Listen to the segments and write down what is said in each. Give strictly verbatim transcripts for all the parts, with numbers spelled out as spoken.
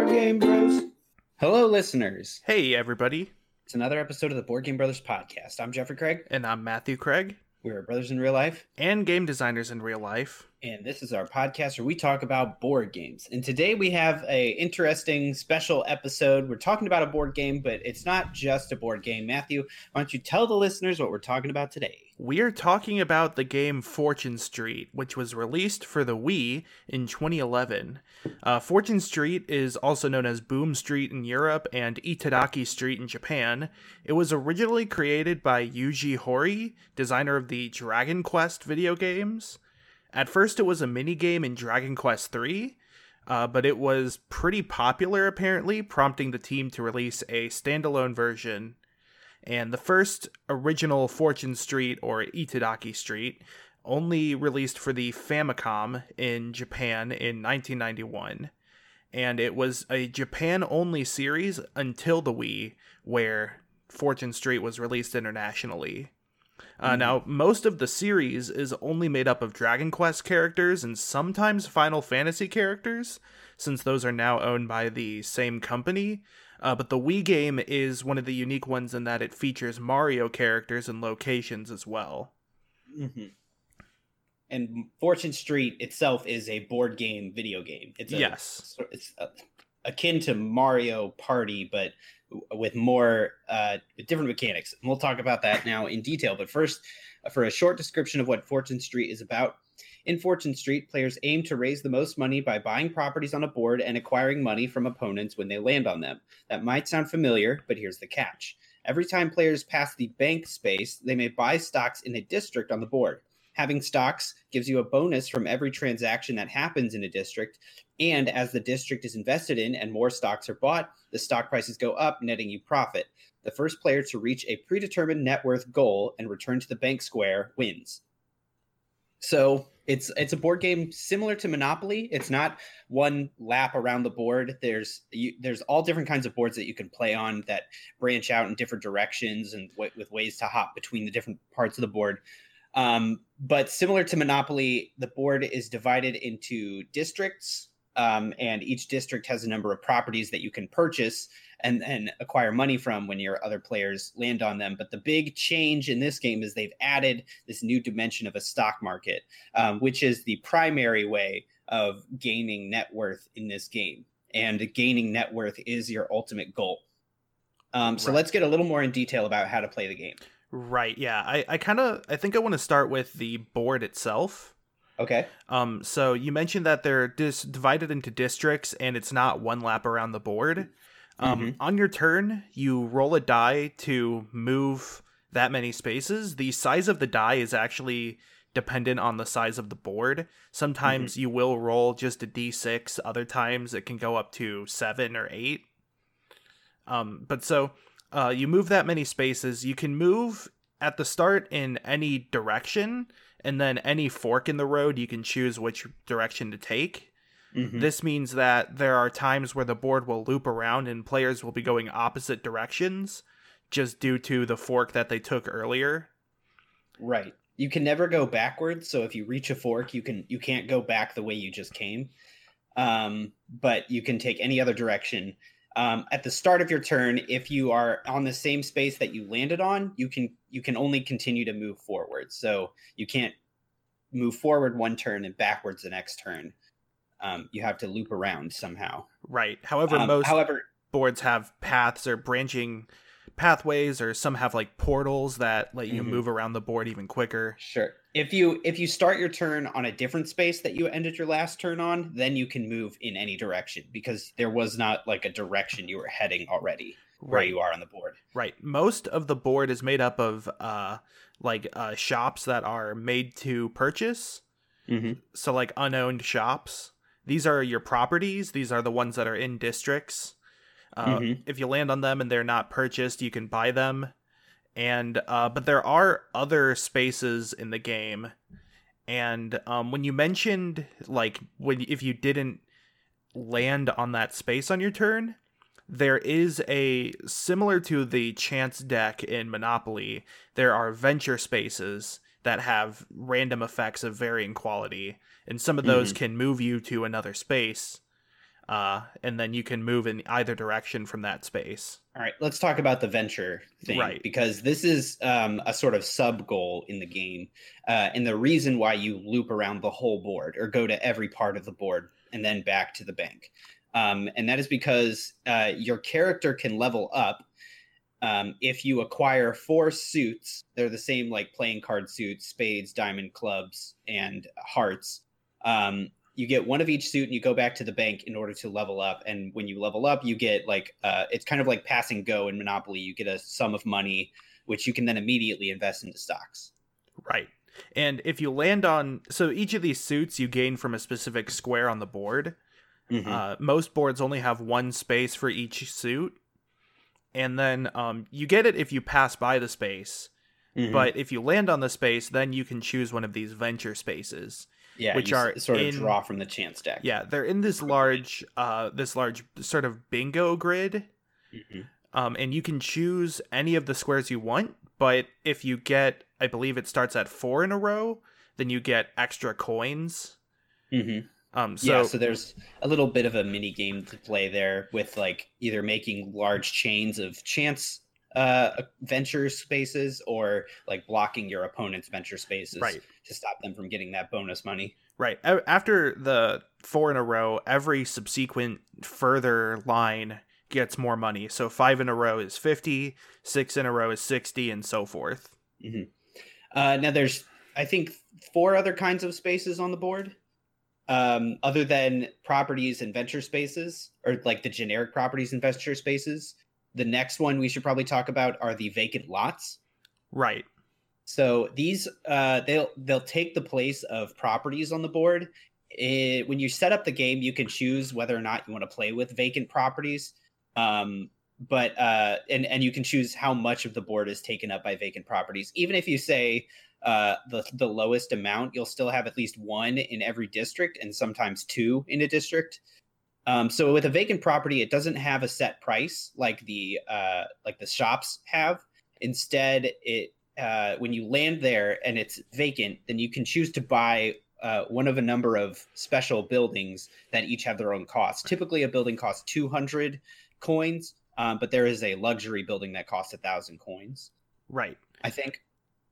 Board Game Bros. Hello, listeners. Hey, everybody. It's another episode of the Board Game Brothers podcast. I'm Jeffrey Craig. And I'm Matthew Craig. We're brothers in real life. And game designers in real life. And this is our podcast where we talk about board games. And today we have a interesting special episode. We're talking about a board game, but it's not just a board game. Matthew, why don't you tell the listeners what we're talking about today? We are talking about the game Fortune Street, which was released for the Wii in twenty eleven. Uh, Fortune Street is also known as Boom Street in Europe and Itadaki Street in Japan. It was originally created by Yuji Horii, designer of the Dragon Quest video games. At first, it was a minigame in Dragon Quest three, uh, but it was pretty popular apparently, prompting the team to release a standalone version. And the first original Fortune Street, or Itadaki Street, only released for the Famicom in Japan in nineteen ninety-one. And it was a Japan-only series until the Wii, where Fortune Street was released internationally. Uh, mm-hmm. Now, most of the series is only made up of Dragon Quest characters and sometimes Final Fantasy characters, since those are now owned by the same company. Uh, but the Wii game is one of the unique ones in that it features Mario characters and locations as well. Mm-hmm. And Fortune Street itself is a board game video game. It's a, yes. It's a, akin to Mario Party, but with more uh, different mechanics. And we'll talk about that now in detail. But first, for a short description of what Fortune Street is about. In Fortune Street, players aim to raise the most money by buying properties on a board and acquiring money from opponents when they land on them. That might sound familiar, but here's the catch. Every time players pass the bank space, they may buy stocks in a district on the board. Having stocks gives you a bonus from every transaction that happens in a district, and as the district is invested in and more stocks are bought, the stock prices go up, netting you profit. The first player to reach a predetermined net worth goal and return to the bank square wins. So it's it's a board game similar to Monopoly. It's not one lap around the board. There's you, there's all different kinds of boards that you can play on that branch out in different directions and w- with ways to hop between the different parts of the board. Um, but similar to Monopoly, the board is divided into districts, um, and each district has a number of properties that you can purchase and then acquire money from when your other players land on them. But the big change in this game is they've added this new dimension of a stock market, um, which is the primary way of gaining net worth in this game. And gaining net worth is your ultimate goal. Um, so right. Let's get a little more in detail about how to play the game. Right, yeah. I, I kind of, I think I want to start with the board itself. Okay. Um. So you mentioned that they're dis- divided into districts and it's not one lap around the board. Um, mm-hmm. On your turn, you roll a die to move that many spaces. The size of the die is actually dependent on the size of the board. Sometimes mm-hmm. you will roll just a d six. Other times it can go up to seven or eight. Um, but so uh, you move that many spaces. You can move at the start in any direction, and then any fork in the road, you can choose which direction to take. Mm-hmm. This means that there are times where the board will loop around and players will be going opposite directions just due to the fork that they took earlier. Right. You can never go backwards, so if you reach a fork, you can you can't go back the way you just came. Um, but you can take any other direction. Um, at the start of your turn, if you are on the same space that you landed on, you can you can only continue to move forward. So you can't move forward one turn and backwards the next turn. Um, you have to loop around somehow. Right. However, um, most however, boards have paths or branching pathways, or some have like portals that let you mm-hmm. move around the board even quicker. Sure. If you if you start your turn on a different space that you ended your last turn on, then you can move in any direction because there was not like a direction you were heading already where right. you are on the board. Right. Most of the board is made up of uh, like uh, shops that are made to purchase. Mm-hmm. So like unowned shops. These are your properties. These are the ones that are in districts. Uh, mm-hmm. If you land on them and they're not purchased, you can buy them. And uh, but there are other spaces in the game. And um, when you mentioned like when if you didn't land on that space on your turn, there is a similar to the chance deck in Monopoly. There are venture spaces that have random effects of varying quality, and some of those mm-hmm. can move you to another space. uh, and then you can move in either direction from that space. All right, let's talk about the venture thing, Right. because this is um, a sort of sub goal in the game, uh, and the reason why you loop around the whole board or go to every part of the board and then back to the bank. Um, and that is because uh, your character can level up um, if you acquire four suits. They're the same like playing card suits: spades, diamond, clubs, and hearts. Um, you get one of each suit and you go back to the bank in order to level up. And when you level up, you get like, uh, it's kind of like passing go in Monopoly. You get a sum of money, which you can then immediately invest into stocks. Right. And if you land on, so each of these suits you gain from a specific square on the board. Mm-hmm. Uh, most boards only have one space for each suit. And then um, you get it if you pass by the space. Mm-hmm. But if you land on the space, then you can choose one of these venture spaces. Yeah, which are sort of in, draw from the chance deck. Yeah, they're in this large, uh, this large sort of bingo grid, mm-hmm. um, and you can choose any of the squares you want. But if you get, I believe it starts at four in a row, then you get extra coins. Mm-hmm. Um, so, yeah, so there's a little bit of a mini game to play there with like either making large chains of chance uh venture spaces or like blocking your opponent's venture spaces, right, to stop them from getting that bonus money. Right. After the four in a row, every subsequent further line gets more money. So five in a row is fifty, six in a row is sixty, and so forth. Mm-hmm. Uh, now there's, I think, four other kinds of spaces on the board, um, other than properties and venture spaces, or like the generic properties and venture spaces. The next one we should probably talk about are the vacant lots. Right. So these, uh, they'll they'll take the place of properties on the board. It, when you set up the game, you can choose whether or not you want to play with vacant properties. Um, but uh, and and you can choose how much of the board is taken up by vacant properties. Even if you say uh, the the lowest amount, you'll still have at least one in every district, and sometimes two in a district. Um, so with a vacant property, it doesn't have a set price like the uh, like the shops have. Instead, it uh, when you land there and it's vacant, then you can choose to buy uh, one of a number of special buildings that each have their own costs. Typically, a building costs two hundred coins, um, but there is a luxury building that costs a thousand coins. Right. I think.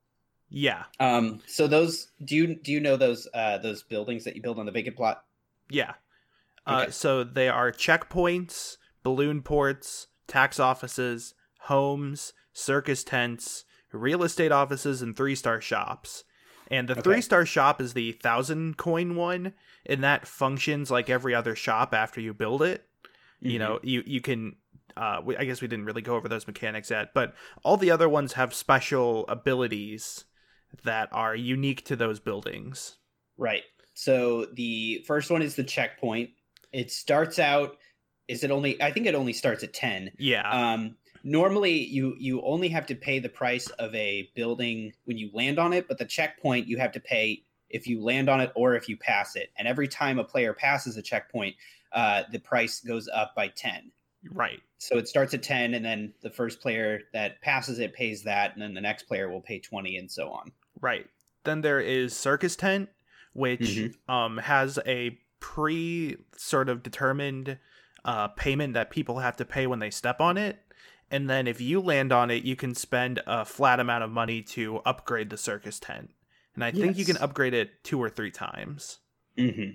Yeah. Um, so those do you do you know those uh, those buildings that you build on the vacant plot? Yeah. Okay. Uh, so they are checkpoints, balloon ports, tax offices, homes, circus tents, real estate offices, and three-star shops. And the okay. three-star shop is the thousand coin one, and that functions like every other shop after you build it. Mm-hmm. You know, you, you can, uh, we, I guess we didn't really go over those mechanics yet, but all the other ones have special abilities that are unique to those buildings. Right. So the first one is the checkpoint. It starts out, is it only, I think it only starts at ten. Yeah. Um, normally you, you only have to pay the price of a building when you land on it, but the checkpoint you have to pay if you land on it or if you pass it. And every time a player passes a checkpoint, uh, the price goes up by ten. Right. So it starts at ten, and then the first player that passes it pays that, and then the next player will pay twenty, and so on. Right. Then there is Circus Tent, which mm-hmm. um, has a pre sort of determined uh, payment that people have to pay when they step on it. And then if you land on it, you can spend a flat amount of money to upgrade the circus tent. And I yes. think you can upgrade it two or three times. Mm-hmm.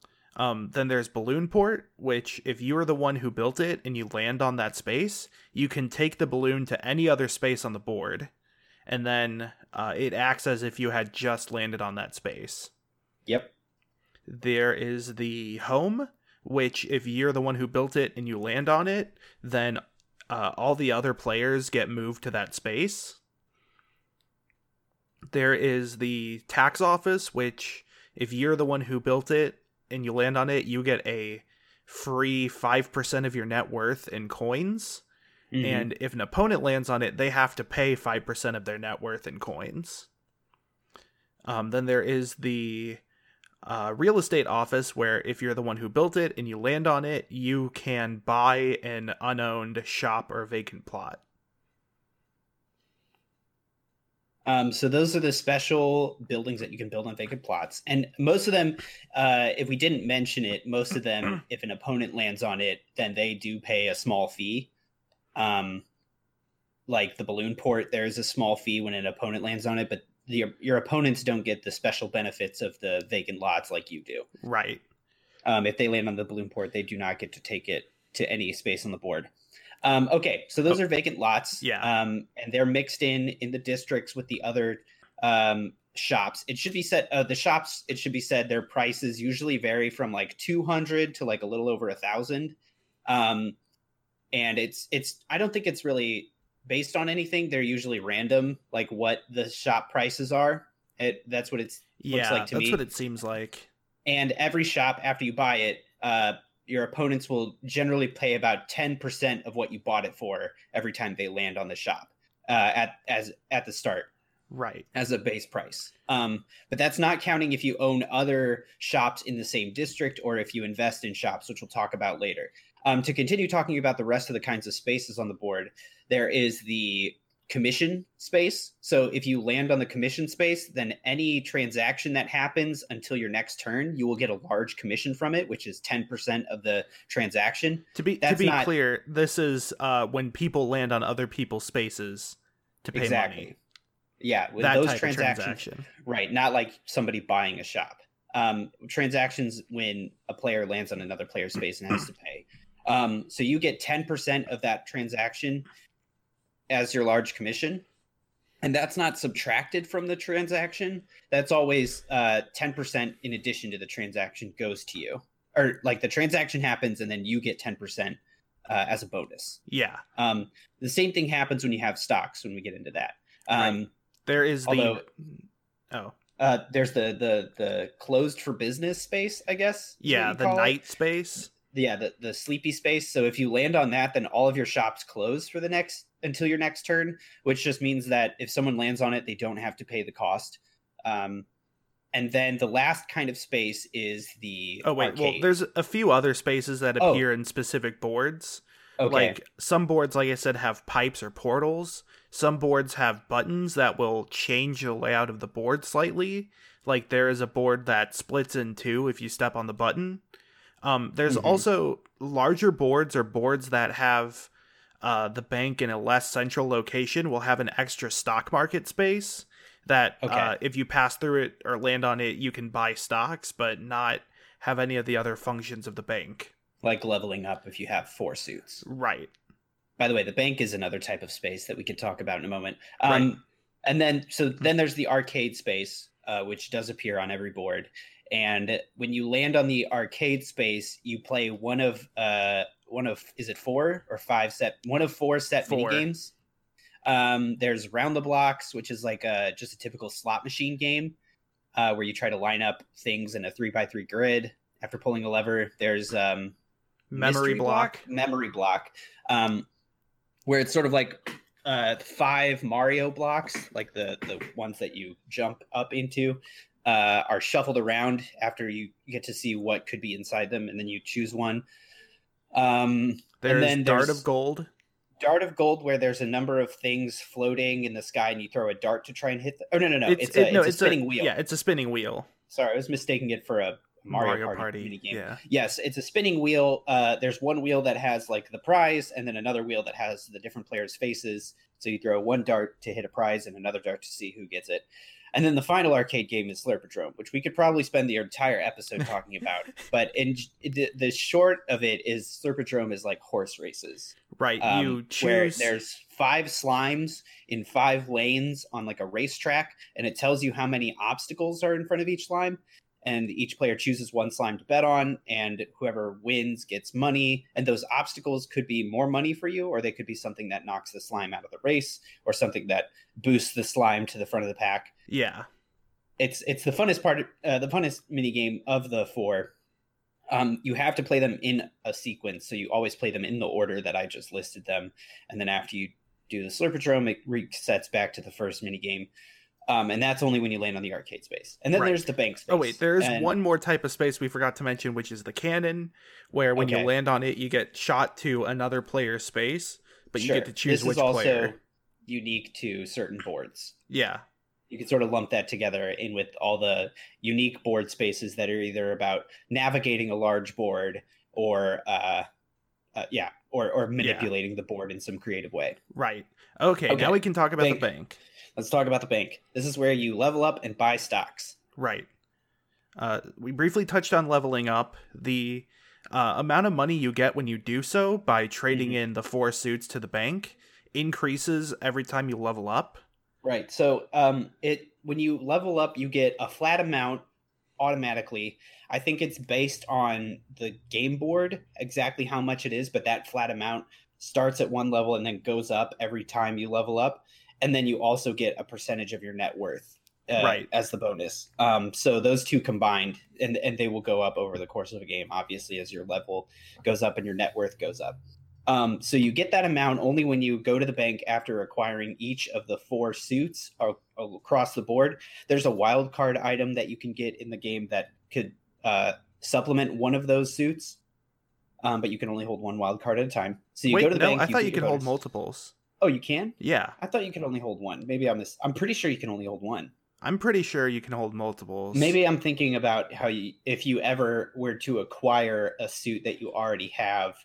Um, then there's Balloon Port, which if you are the one who built it and you land on that space, you can take the balloon to any other space on the board. And then uh, it acts as if you had just landed on that space. Yep. There is the Home, which if you're the one who built it and you land on it, then uh, all the other players get moved to that space. There is the Tax Office, which if you're the one who built it and you land on it, you get a free five percent of your net worth in coins. Mm-hmm. And if an opponent lands on it, they have to pay five percent of their net worth in coins. Um, then there is the uh, Real Estate Office, where if you're the one who built it and you land on it, you can buy an unowned shop or vacant plot. Um, so those are the special buildings that you can build on vacant plots, and most of them, uh, if we didn't mention it, most of them, if an opponent lands on it, then they do pay a small fee. Um, like the balloon port, there is a small fee when an opponent lands on it, but the, your opponents don't get the special benefits of the vacant lots like you do. Right. Um, if they land on the balloon port, they do not get to take it to any space on the board. Um, okay, so those oh, are vacant lots. Yeah. Um, and they're mixed in in the districts with the other um, shops. It should be said, uh, the shops, it should be said, their prices usually vary from like two hundred to like a little over a thousand. Um, and it's, it's, I don't think it's really based on anything. They're usually random, like what the shop prices are. It, that's what it's yeah, looks like to that's me. That's what it seems like. And every shop, after you buy it, uh, your opponents will generally pay about ten percent of what you bought it for every time they land on the shop uh, at as at the start, right? As a base price. Um, but that's not counting if you own other shops in the same district or if you invest in shops, which we'll talk about later. Um, to continue talking about the rest of the kinds of spaces on the board, there is the commission space. So if you land on the commission space, then any transaction that happens until your next turn, you will get a large commission from it, which is ten percent of the transaction. To be That's to be not... clear, this is uh, when people land on other people's spaces to pay exactly. money. Yeah, with that those type transactions, of transaction. Right? Not like somebody buying a shop. Um, transactions when a player lands on another player's space and has to pay. Um, so you get ten percent of that transaction as your large commission, and that's not subtracted from the transaction. That's always uh, ten percent in addition to the transaction goes to you, or like the transaction happens and then you get ten percent uh, as a bonus. Yeah. Um, the same thing happens when you have stocks, when we get into that. Um, right. There is although, the oh uh, there's the the the closed for business space, I guess. Yeah, the night it. space. Yeah, the the sleepy space. So if you land on that, then all of your shops close for the next until your next turn, which just means that if someone lands on it, they don't have to pay the cost. Um, and then the last kind of space is the oh wait, arcade. Well, there's a few other spaces that appear oh. in specific boards. Okay. Like some boards, like I said, have pipes or portals. Some boards have buttons that will change the layout of the board slightly. Like there is a board that splits in two if you step on the button. Um, there's mm-hmm. also larger boards or boards that have uh, the bank in a less central location will have an extra stock market space that okay. uh, if you pass through it or land on it, you can buy stocks, but not have any of the other functions of the bank. Like leveling up if you have four suits. Right. By the way, the bank is another type of space that we could talk about in a moment. Um, right. And then, so then there's the arcade space, uh, which does appear on every board. And when you land on the arcade space, you play one of uh, one of is it four or five set one of four set four. mini games. Um, there's Round the Blocks, which is like a just a typical slot machine game uh, where you try to line up things in a three by three grid after pulling a lever. There's um, Memory block. block, Memory Block, um, where it's sort of like uh, five Mario blocks, like the the ones that you jump up into. Uh, are shuffled around after you get to see what could be inside them, and then you choose one. Um, there's and then Dart there's of Gold. Dart of Gold, where there's a number of things floating in the sky, and you throw a dart to try and hit. The... Oh no, no, no! It's, it's, a, it, no, it's a it's spinning a, wheel. Yeah, it's a spinning wheel. Sorry, I was mistaking it for a Mario, Mario Party, Party mini game. Yeah. Yes, it's a spinning wheel. Uh, there's one wheel that has like the prize, and then another wheel that has the different players' faces. So you throw one dart to hit a prize, and another dart to see who gets it. And then the final arcade game is Slurpadrome, which we could probably spend the entire episode talking about. But in the, the short of it is Slurpadrome is like horse races. Right. Um, you choose. Where there's five slimes in five lanes on like a racetrack, and it tells you how many obstacles are in front of each slime. And each player chooses one slime to bet on, and whoever wins gets money. And those obstacles could be more money for you, or they could be something that knocks the slime out of the race, or something that boosts the slime to the front of the pack. Yeah, it's it's the funnest part, uh, the funnest mini game of the four. Um, you have to play them in a sequence, so you always play them in the order that I just listed them, and then after you do the Slurpadrome, it resets back to the first mini game. Um, and that's only when you land on the arcade space. And then right. there's the bank space. Oh, wait, there's and... one more type of space we forgot to mention, which is the cannon, where when okay. you land on it, you get shot to another player's space, but sure. you get to choose this which is also player. Unique to certain boards. Yeah. You can sort of lump that together in with all the unique board spaces that are either about navigating a large board or, uh, uh, yeah, or or manipulating yeah. the board in some creative way. Right. Okay, okay. Now we can talk about bank. the bank. Let's talk about the bank. This is where you level up and buy stocks. Right. Uh, we briefly touched on leveling up. The uh, amount of money you get when you do so by trading mm-hmm. in the four suits to the bank increases every time you level up. Right. So um, it when you level up, you get a flat amount automatically. I think it's based on the game board, exactly how much it is, but that flat amount starts at one level and then goes up every time you level up. And then you also get a percentage of your net worth uh, right. as the bonus. Um, so those two combined, and, and they will go up over the course of a game, obviously, as your level goes up and your net worth goes up. Um, so you get that amount only when you go to the bank after acquiring each of the four suits across the board. There's a wild card item that you can get in the game that could uh, supplement one of those suits, um, but you can only hold one wild card at a time. So you Wait, go to the no, bank. I thought you could hold multiples. Oh, you can? Yeah. I thought you could only hold one. Maybe I'm mis- I'm pretty sure you can only hold one. I'm pretty sure you can hold multiples. Maybe I'm thinking about how you, if you ever were to acquire a suit that you already have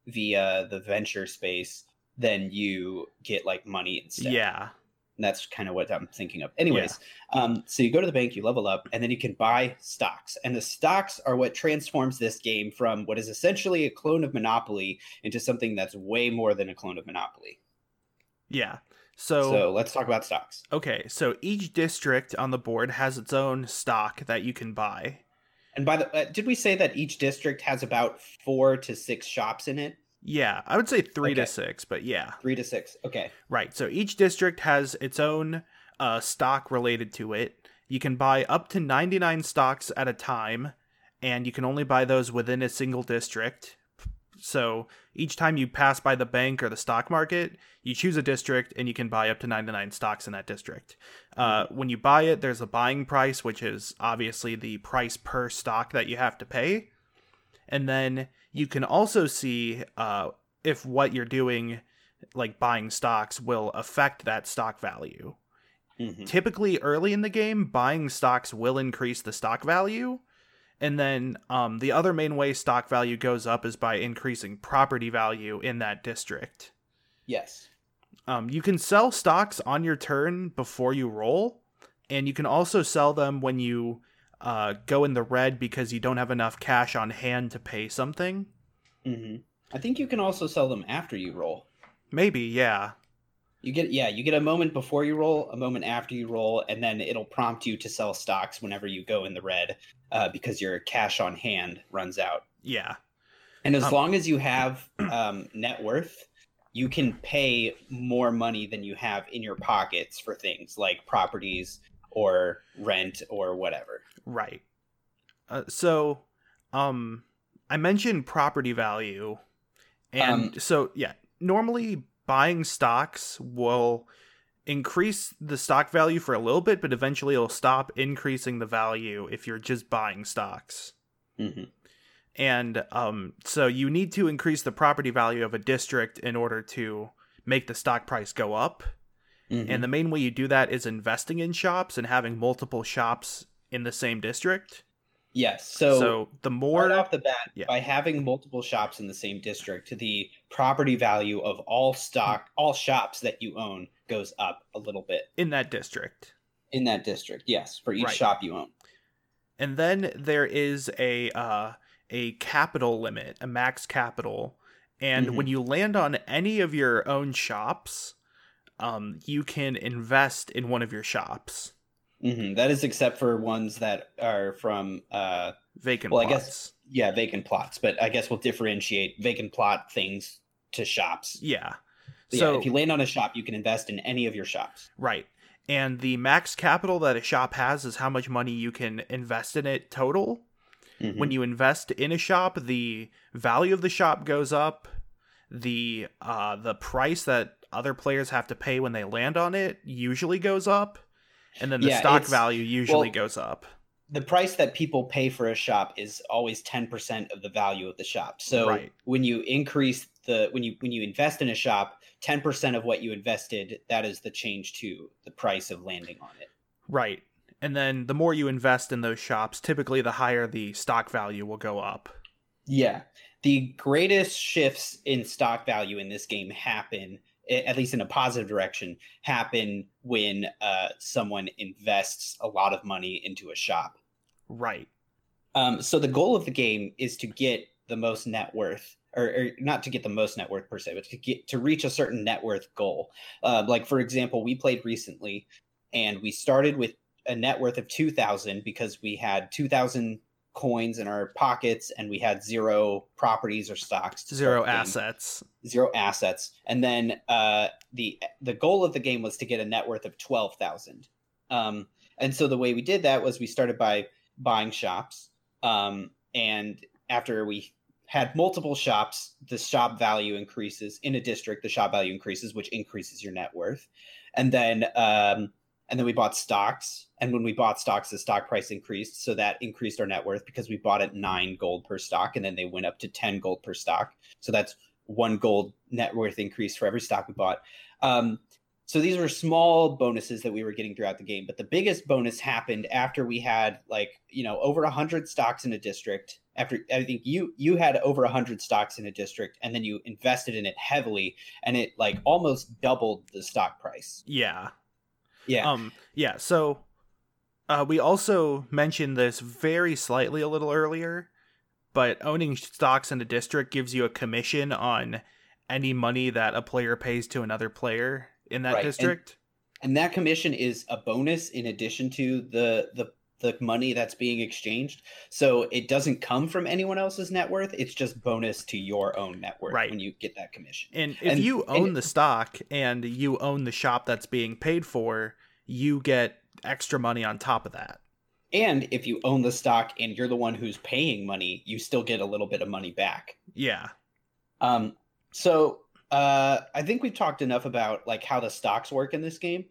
via the venture space, then you get like money instead. Yeah. And that's kind of what I'm thinking of. Anyways, yeah. um, so you go to the bank, you level up, and then you can buy stocks. And the stocks are what transforms this game from what is essentially a clone of Monopoly into something that's way more than a clone of Monopoly. Yeah. So, so let's talk about stocks. Okay, so each district on the board has its own stock that you can buy. And by the uh, did we say that each district has about four to six shops in it? Yeah, I would say three okay. to six, but yeah. Three to six, okay. Right, so each district has its own uh, stock related to it. You can buy up to ninety-nine stocks at a time, and you can only buy those within a single district. So each time you pass by the bank or the stock market, you choose a district and you can buy up to ninety-nine stocks in that district. Uh, when you buy it, there's a buying price, which is obviously the price per stock that you have to pay. And then you can also see uh, if what you're doing, like buying stocks, will affect that stock value. Mm-hmm. Typically early in the game, buying stocks will increase the stock value. And then um, the other main way stock value goes up is by increasing property value in that district. Yes. Um, you can sell stocks on your turn before you roll, and you can also sell them when you uh, go in the red because you don't have enough cash on hand to pay something. Mm-hmm. I think you can also sell them after you roll. Maybe, yeah. You get yeah, you get a moment before you roll, a moment after you roll, and then it'll prompt you to sell stocks whenever you go in the red, uh, because your cash on hand runs out. Yeah. And as um, long as you have um, net worth, you can pay more money than you have in your pockets for things like properties or rent or whatever. Right. Uh, so, um, I mentioned property value, and um, so yeah, normally buying stocks will increase the stock value for a little bit, but eventually it'll stop increasing the value if you're just buying stocks. Mm-hmm. And um, so you need to increase the property value of a district in order to make the stock price go up. Mm-hmm. And the main way you do that is investing in shops and having multiple shops in the same district. Yes. So, so the more right off the bat, yeah. by having multiple shops in the same district, the property value of all stock, all shops that you own goes up a little bit. In that district. In that district, yes, for each right. shop you own. And then there is a uh, a capital limit, a max capital. And mm-hmm. when you land on any of your own shops, um, you can invest in one of your shops. Mm-hmm. That is except for ones that are from uh, vacant well, plots. I guess, yeah, vacant plots. But I guess we'll differentiate vacant plot things to shops. Yeah. So, so yeah, if you land on a shop, you can invest in any of your shops. Right. And the max capital that a shop has is how much money you can invest in it total. Mm-hmm. When you invest in a shop, the value of the shop goes up. The uh, the price that other players have to pay when they land on it usually goes up. And then the yeah, stock value usually well, goes up. The price that people pay for a shop is always ten percent of the value of the shop. So right. when you increase the when you when you invest in a shop, ten percent of what you invested, that is the change to the price of landing on it. Right. And then the more you invest in those shops, typically the higher the stock value will go up. Yeah. The greatest shifts in stock value in this game happen, at least in a positive direction, happen when uh, someone invests a lot of money into a shop. Right. Um, so the goal of the game is to get the most net worth, or, or not to get the most net worth per se, but to get to reach a certain net worth goal. Uh, like, for example, we played recently and we started with a net worth of two thousand because we had two thousand coins in our pockets and we had zero properties or stocks. To zero assets. Zero assets. And then uh, the the goal of the game was to get a net worth of twelve thousand. Um, and so the way we did that was we started by buying shops. Um, and after we had multiple shops, the shop value increases. In a district, the shop value increases, which increases your net worth. And then um, and then we bought stocks. And when we bought stocks, the stock price increased. So that increased our net worth because we bought at nine gold per stock. And then they went up to ten gold per stock. So that's one gold net worth increase for every stock we bought. Um, so these were small bonuses that we were getting throughout the game. But the biggest bonus happened after we had like, you know, over one hundred stocks in a district. After I think you you had over one hundred stocks in a district and then you invested in it heavily and it like almost doubled the stock price. Yeah. Yeah. Um, yeah. So uh, we also mentioned this very slightly a little earlier, but owning stocks in a district gives you a commission on any money that a player pays to another player in that right. district. And, and that commission is a bonus in addition to the, the, the money that's being exchanged. So it doesn't come from anyone else's net worth. It's just bonus to your own net worth right. when you get that commission. And if and, you own and, the stock and you own the shop that's being paid for, you get extra money on top of that. And if you own the stock and you're the one who's paying money, you still get a little bit of money back. Yeah. Um. So uh, I think we've talked enough about like how the stocks work in this game.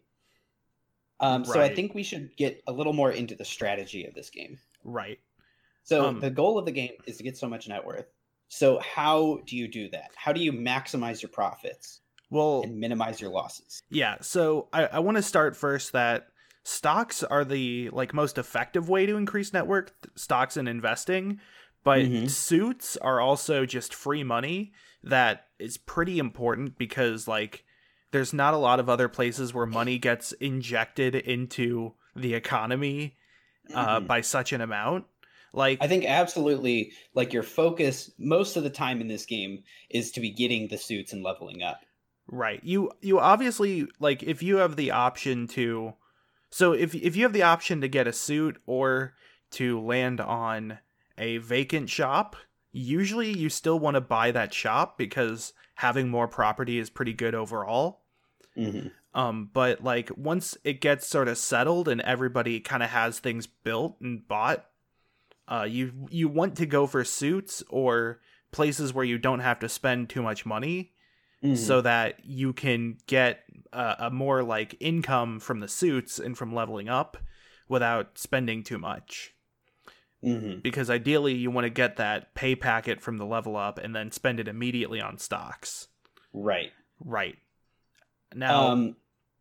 Um, right. So I think we should get a little more into the strategy of this game. Right. So um, the goal of the game is to get so much net worth. So how do you do that? How do you maximize your profits? Well, and minimize your losses? Yeah. So I, I want to start first that stocks are the like most effective way to increase net worth, stocks and investing. But mm-hmm. suits are also just free money that is pretty important because like there's not a lot of other places where money gets injected into the economy uh, mm-hmm. by such an amount. Like I think absolutely like your focus most of the time in this game is to be getting the suits and leveling up. Right. You you obviously like if you have the option to so if if you have the option to get a suit or to land on a vacant shop, usually you still want to buy that shop because having more property is pretty good overall. Mm-hmm. Um, but like once it gets sort of settled and everybody kind of has things built and bought, uh, you you want to go for suits or places where you don't have to spend too much money, mm-hmm. so that you can get a, a more like income from the suits and from leveling up without spending too much. Mm-hmm. Because ideally you want to get that pay packet from the level up and then spend it immediately on stocks. Right. Right. Now, um,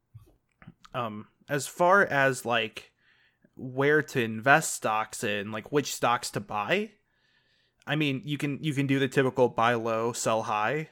um, as far as like where to invest stocks in, like which stocks to buy, I mean, you can you can do the typical buy low, sell high.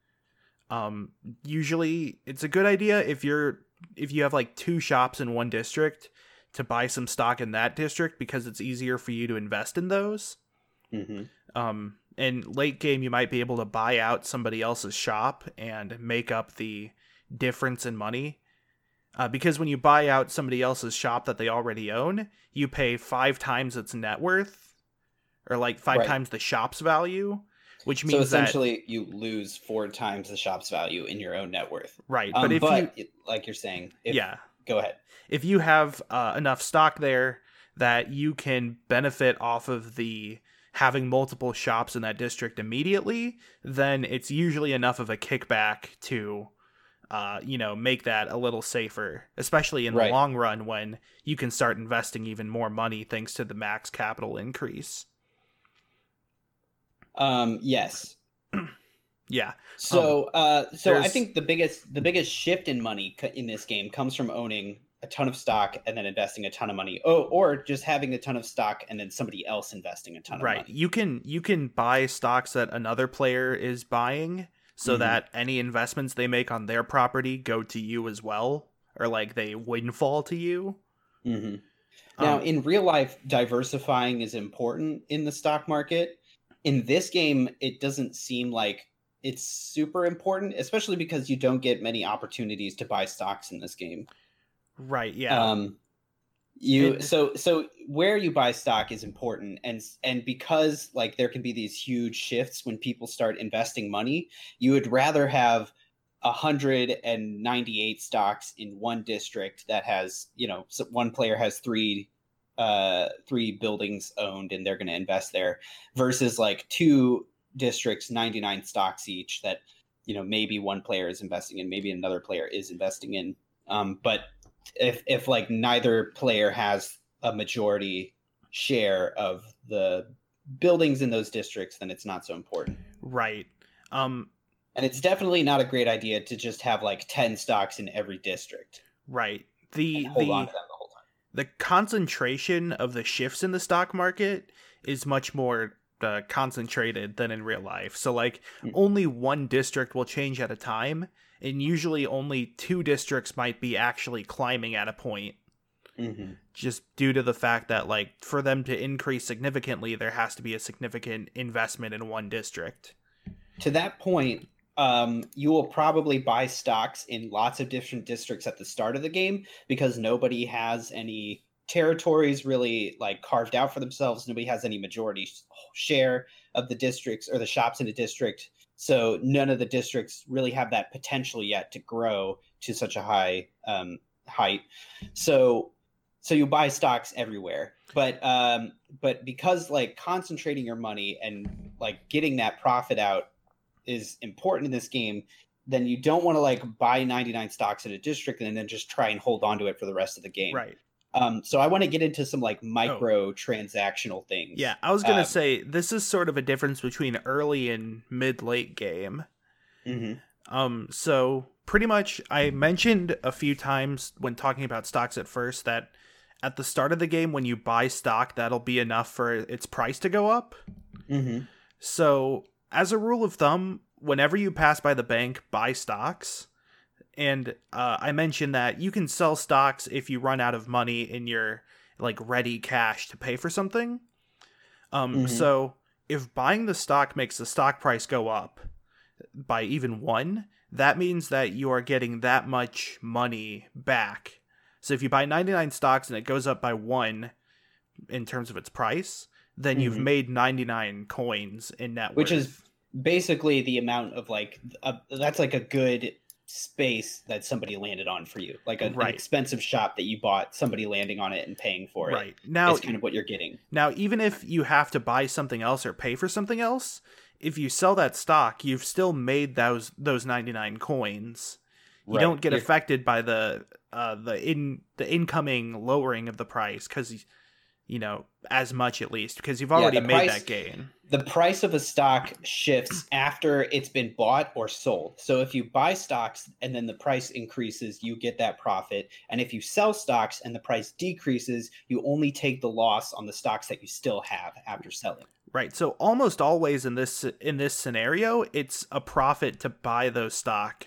Um, usually, it's a good idea if you're if you have like two shops in one district to buy some stock in that district because it's easier for you to invest in those. Mm-hmm. Um, in late game, you might be able to buy out somebody else's shop and make up the difference in money. Uh, because when you buy out somebody else's shop that they already own, you pay five times its net worth, or like five right. times the shop's value, which means so essentially that, you lose four times the shop's value in your own net worth. Right, um, but if but you, like you're saying, if, yeah, go ahead. If you have uh, enough stock there that you can benefit off of the having multiple shops in that district immediately, then it's usually enough of a kickback to, uh, you know, make that a little safer, especially in the right. long run when you can start investing even more money thanks to the max capital increase. Um, yes. Yeah. So, um, uh, so I think the biggest the biggest shift in money in this game comes from owning a ton of stock and then investing a ton of money. Oh, or just having a ton of stock and then somebody else investing a ton right. of money. You can you can buy stocks that another player is buying so mm-hmm. that any investments they make on their property go to you as well, or like they windfall to you. Mm-hmm. Now, um, in real life, diversifying is important in the stock market. In this game, it doesn't seem like it's super important, especially because you don't get many opportunities to buy stocks in this game. Right, yeah. Um, you it, so so where you buy stock is important, and and because like there can be these huge shifts when people start investing money, you would rather have one hundred ninety-eight stocks in one district that has, you know, one player has three uh three buildings owned and they're going to invest there, versus like two districts, ninety-nine stocks each that, you know, maybe one player is investing in, maybe another player is investing in. Um, but if if like neither player has a majority share of the buildings in those districts, then it's not so important. Right. Um, and it's definitely not a great idea to just have like ten stocks in every district. Right. The hold the, on to them the whole time. The concentration of the shifts in the stock market is much more uh, concentrated than in real life. So like mm-hmm. only one district will change at a time. And usually only two districts might be actually climbing at a point. Mm-hmm. Just due to the fact that, like, for them to increase significantly, there has to be a significant investment in one district. To that point, um, you will probably buy stocks in lots of different districts at the start of the game because nobody has any territories really, like, carved out for themselves. Nobody has any majority share of the districts or the shops in a district. So none of the districts really have that potential yet to grow to such a high um, height. So so you buy stocks everywhere. But um, but because like concentrating your money and like getting that profit out is important in this game, then you don't want to like buy ninety-nine stocks in a district and then just try and hold on to it for the rest of the game. Right. Um, so I want to get into some like micro oh. transactional things. Yeah, I was going to um, say, this is sort of a difference between early and mid-late game. Mm-hmm. Um, so pretty much I mentioned a few times when talking about stocks at first that at the start of the game, when you buy stock, that'll be enough for its price to go up. Mm-hmm. So as a rule of thumb, whenever you pass by the bank, buy stocks. And uh, I mentioned that you can sell stocks if you run out of money in your like ready cash to pay for something. Um, mm-hmm. So if buying the stock makes the stock price go up by even one, that means that you are getting that much money back. So if you buy ninety-nine stocks and it goes up by one in terms of its price, then mm-hmm. you've made ninety-nine coins in net worth. Which is basically the amount of like, a, that's like a good space that somebody landed on for you, like a, right. an expensive shop that you bought, somebody landing on it and paying for it. Right. Now it's kind of what you're getting. Now, even if you have to buy something else or pay for something else, if you sell that stock, you've still made those those ninety-nine coins. You right. don't get you're... affected by the uh, the in the incoming lowering of the price because, you know, as much at least because you've already yeah, made price... that gain. The price of a stock shifts after it's been bought or sold. So if you buy stocks and then the price increases, you get that profit. And if you sell stocks and the price decreases, you only take the loss on the stocks that you still have after selling. Right. So almost always in this in this scenario, it's a profit to buy those stock.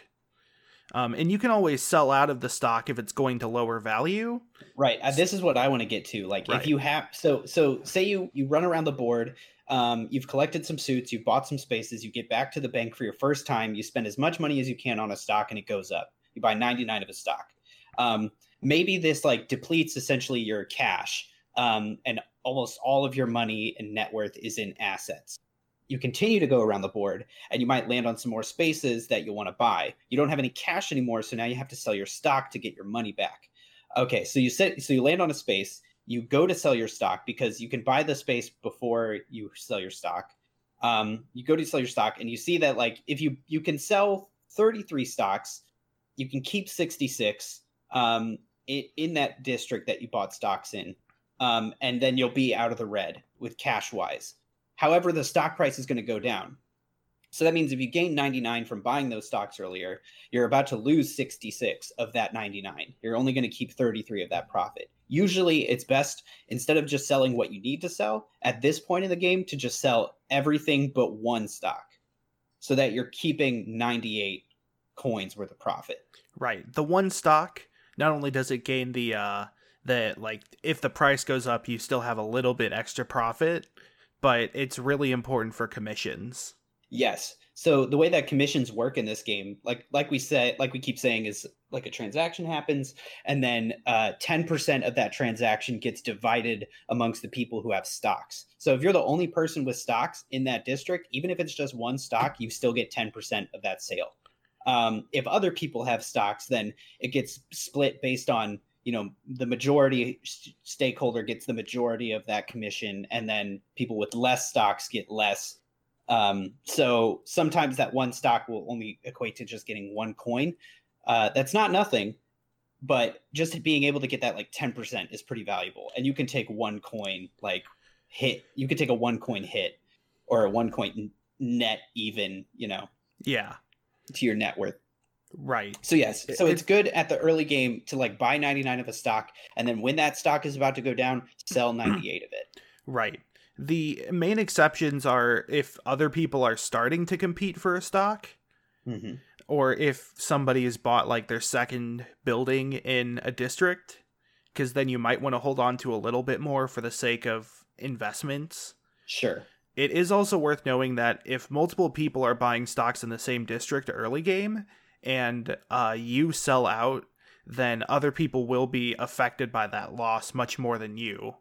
Um, and you can always sell out of the stock if it's going to lower value. Right. Uh, this is what I want to get to. Like right. if you have so so say you you run around the board. Um, you've collected some suits, you've bought some spaces, you get back to the bank for your first time, you spend as much money as you can on a stock and it goes up. You buy ninety-nine of a stock. Um, maybe this like depletes essentially your cash um, and almost all of your money and net worth is in assets. You continue to go around the board and you might land on some more spaces that you want to buy. You don't have any cash anymore, so now you have to sell your stock to get your money back. Okay, so you sit, so you land on a space. You go to sell your stock because you can buy the space before you sell your stock. Um, you go to sell your stock and you see that like if you you can sell thirty-three stocks, you can keep sixty-six um, in, in that district that you bought stocks in, um, and then you'll be out of the red with cash wise. However, the stock price is going to go down. So that means if you gain ninety-nine from buying those stocks earlier, you're about to lose sixty-six of that ninety-nine. You're only going to keep thirty-three of that profit. Usually it's best, instead of just selling what you need to sell at this point in the game, to just sell everything but one stock so that you're keeping ninety-eight coins worth of profit. Right. The one stock, not only does it gain the, uh, the, like, if the price goes up, you still have a little bit extra profit, but it's really important for commissions. Yes. So the way that commissions work in this game, like like we say, like we keep saying, is like a transaction happens, and then uh, ten percent of that transaction gets divided amongst the people who have stocks. So if you're the only person with stocks in that district, even if it's just one stock, you still get ten percent of that sale. Um, if other people have stocks, then it gets split based on, you know, the majority stakeholder gets the majority of that commission, and then people with less stocks get less. Um, so sometimes that one stock will only equate to just getting one coin. Uh, that's not nothing, but just being able to get that like ten percent is pretty valuable. And you can take one coin, like hit, you can take a one coin hit or a one coin net even, you know, yeah, to your net worth. Right. So yes, so it's good at the early game to like buy ninety-nine of a stock, and then when that stock is about to go down, sell ninety-eight of it. Right. The main exceptions are if other people are starting to compete for a stock, mm-hmm. or if somebody has bought like their second building in a district, because then you might want to hold on to a little bit more for the sake of investments. Sure. It is also worth knowing that if multiple people are buying stocks in the same district early game, and uh, you sell out, then other people will be affected by that loss much more than you.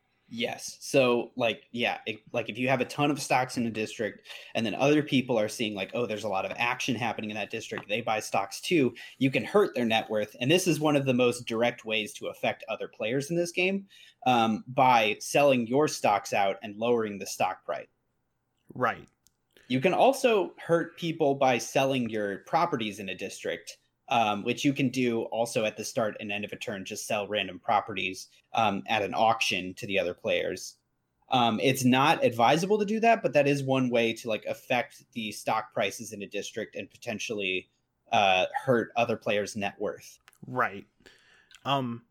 Yes. So like, yeah, it, like if you have a ton of stocks in a district and then other people are seeing like, oh, there's a lot of action happening in that district, they buy stocks too, you can hurt their net worth. And this is one of the most direct ways to affect other players in this game, um, by selling your stocks out and lowering the stock price. Right. You can also hurt people by selling your properties in a district, um, which you can do also at the start and end of a turn, just sell random properties um, at an auction to the other players. Um, it's not advisable to do that, but that is one way to like affect the stock prices in a district and potentially uh, hurt other players' net worth. Right. Um.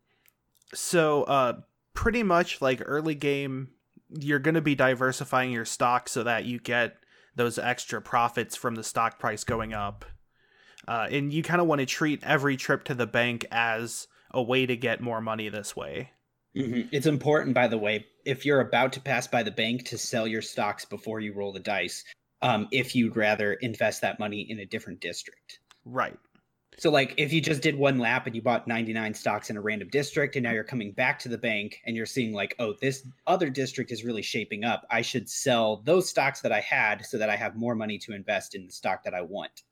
So uh, pretty much like early game, you're going to be diversifying your stock so that you get those extra profits from the stock price going up. Uh, and you kind of want to treat every trip to the bank as a way to get more money this way. Mm-hmm. It's important, by the way, if you're about to pass by the bank, to sell your stocks before you roll the dice, um, if you'd rather invest that money in a different district. Right. So like if you just did one lap and you bought ninety-nine stocks in a random district and now you're coming back to the bank and you're seeing like, oh, this other district is really shaping up, I should sell those stocks that I had so that I have more money to invest in the stock that I want.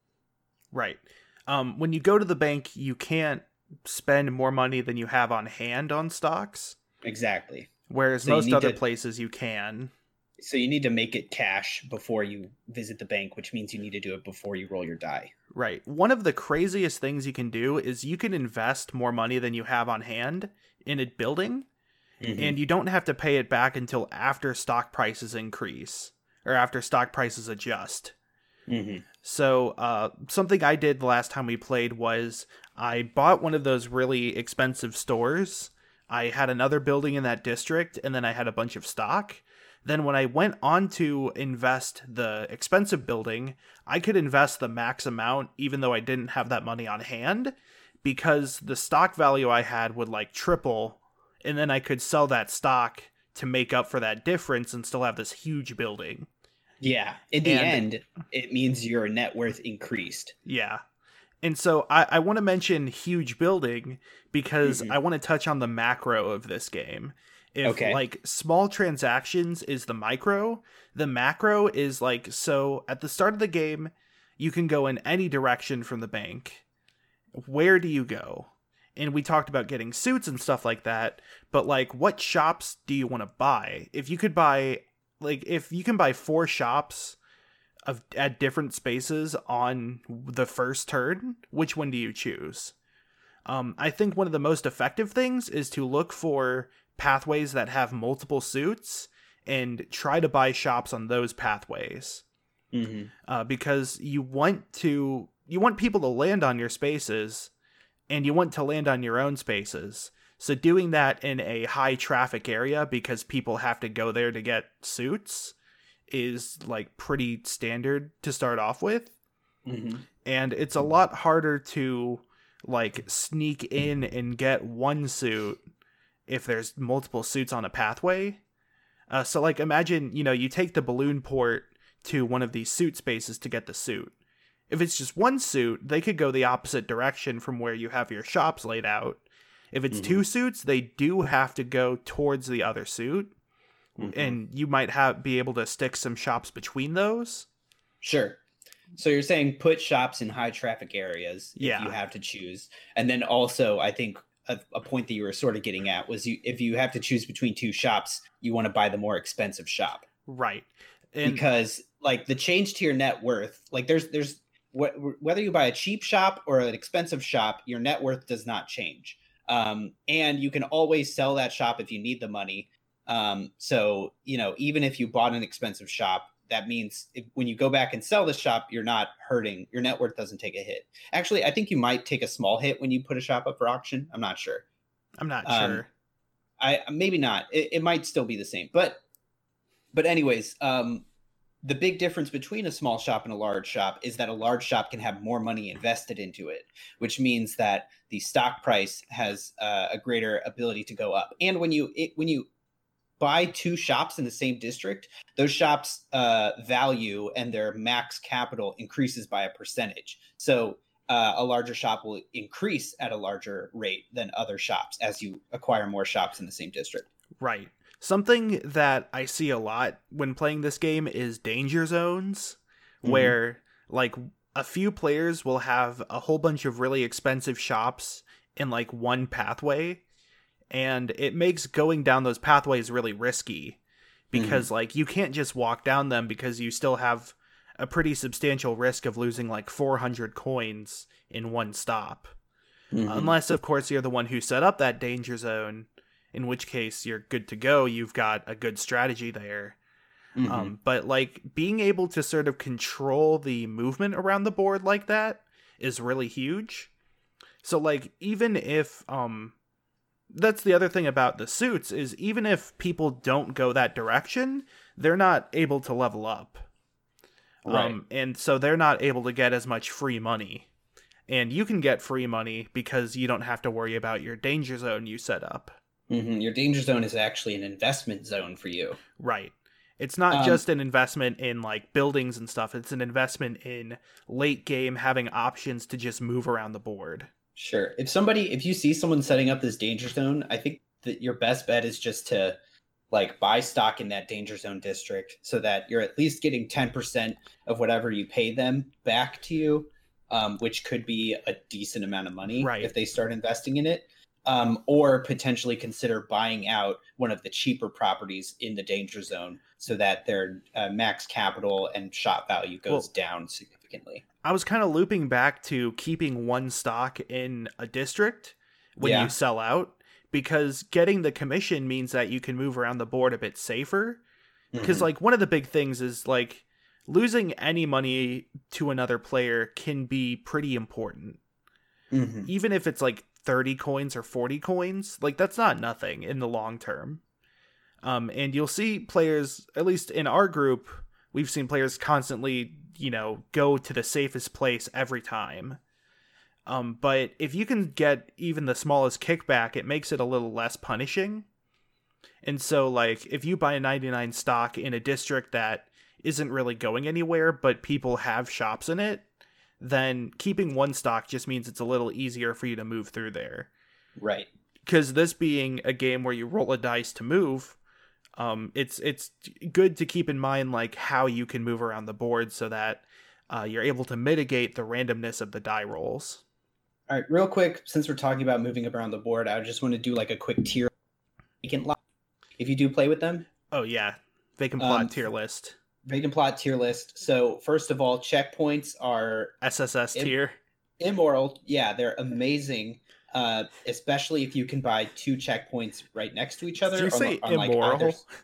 Right. Um, when you go to the bank, you can't spend more money than you have on hand on stocks. Exactly. Whereas so most other to, places you can. So you need to make it cash before you visit the bank, which means you need to do it before you roll your die. Right. One of the craziest things you can do is you can invest more money than you have on hand in a building, mm-hmm. and you don't have to pay it back until after stock prices increase or after stock prices adjust. Mm-hmm. So uh, something I did the last time we played was I bought one of those really expensive stores. I had another building in that district, and then I had a bunch of stock. Then when I went on to invest the expensive building, I could invest the max amount even though I didn't have that money on hand, because the stock value I had would like triple, and then I could sell that stock to make up for that difference and still have this huge building. Yeah, in the and, end, it means your net worth increased. Yeah. And so I, I want to mention huge building because mm-hmm. I want to touch on the macro of this game. If okay. like small transactions is the micro, the macro is like, so at the start of the game, you can go in any direction from the bank. Where do you go? And we talked about getting suits and stuff like that, but like what shops do you want to buy? If you could buy, like if you can buy four shops of at different spaces on the first turn, which one do you choose? Um, I think one of the most effective things is to look for pathways that have multiple suits and try to buy shops on those pathways. Mm-hmm. uh, because you want to you want people to land on your spaces, and you want to land on your own spaces. So doing that in a high traffic area because people have to go there to get suits is like pretty standard to start off with. Mm-hmm. And it's a lot harder to like sneak in and get one suit if there's multiple suits on a pathway. Uh, so like imagine, you know, you take the balloon port to one of these suit spaces to get the suit. If it's just one suit, they could go the opposite direction from where you have your shops laid out. If it's mm-hmm. two suits, they do have to go towards the other suit. Mm-hmm. And you might have be able to stick some shops between those. Sure. So you're saying put shops in high traffic areas yeah. if you have to choose. And then also, I think a, a point that you were sort of getting at was you if you have to choose between two shops, you want to buy the more expensive shop. Right. And because like the change to your net worth, like there's there's wh- whether you buy a cheap shop or an expensive shop, your net worth does not change. Um, and you can always sell that shop if you need the money. Um, so, you know, even if you bought an expensive shop, that means if, when you go back and sell the shop, you're not hurting. Your net worth doesn't take a hit. Actually, I think you might take a small hit when you put a shop up for auction. I'm not sure. I'm not um, sure. I maybe not. It, it might still be the same. But but anyways, um, the big difference between a small shop and a large shop is that a large shop can have more money invested into it, which means that the stock price has uh, a greater ability to go up. And when you it, when you buy two shops in the same district, those shops uh, value and their max capital increases by a percentage. So uh, a larger shop will increase at a larger rate than other shops as you acquire more shops in the same district. Right. Something that I see a lot when playing this game is danger zones, mm-hmm. where like a few players will have a whole bunch of really expensive shops in like one pathway. And it makes going down those pathways really risky because, mm-hmm. like, you can't just walk down them because you still have a pretty substantial risk of losing, like, four hundred coins in one stop. Mm-hmm. Unless, of course, you're the one who set up that danger zone, in which case you're good to go. You've got a good strategy there. Mm-hmm. Um, but, like, being able to sort of control the movement around the board like that is really huge. So, like, even if... um. That's the other thing about the suits is even if people don't go that direction, they're not able to level up. Right. Um, and so they're not able to get as much free money. And you can get free money because you don't have to worry about your danger zone you set up. Mm-hmm. Your danger zone is actually an investment zone for you. Right. It's not Um, just an investment in like buildings and stuff. It's an investment in late game having options to just move around the board. Sure. If somebody, if you see someone setting up this danger zone, I think that your best bet is just to like buy stock in that danger zone district so that you're at least getting ten percent of whatever you pay them back to you, um, which could be a decent amount of money right. if they start investing in it. Um, or potentially consider buying out one of the cheaper properties in the danger zone so that their uh, max capital and shop value goes well, down significantly. I was kind of looping back to keeping one stock in a district when yeah. you sell out, because getting the commission means that you can move around the board a bit safer. Because mm-hmm. like one of the big things is like losing any money to another player can be pretty important. Mm-hmm. Even if it's like thirty coins or forty coins, like that's not nothing in the long term. Um, and you'll see players, at least in our group, we've seen players constantly, you know, go to the safest place every time. Um, but if you can get even the smallest kickback, it makes it a little less punishing. And so, like, if you buy a ninety-nine stock in a district that isn't really going anywhere, but people have shops in it, then keeping one stock just means it's a little easier for you to move through there. Right. Because this being a game where you roll a dice to move, um, it's it's good to keep in mind like how you can move around the board so that uh, you're able to mitigate the randomness of the die rolls. All right, real quick, since we're talking about moving around the board, I just want to do like a quick tier vacant lot. If you do play with them. Oh yeah, vacant plot um, tier list. Vacant plot tier list. So first of all, checkpoints are S S S Im- tier. Immoral. Yeah, they're amazing. Uh, especially if you can buy two checkpoints right next to each other. Did you say on, on immoral? Like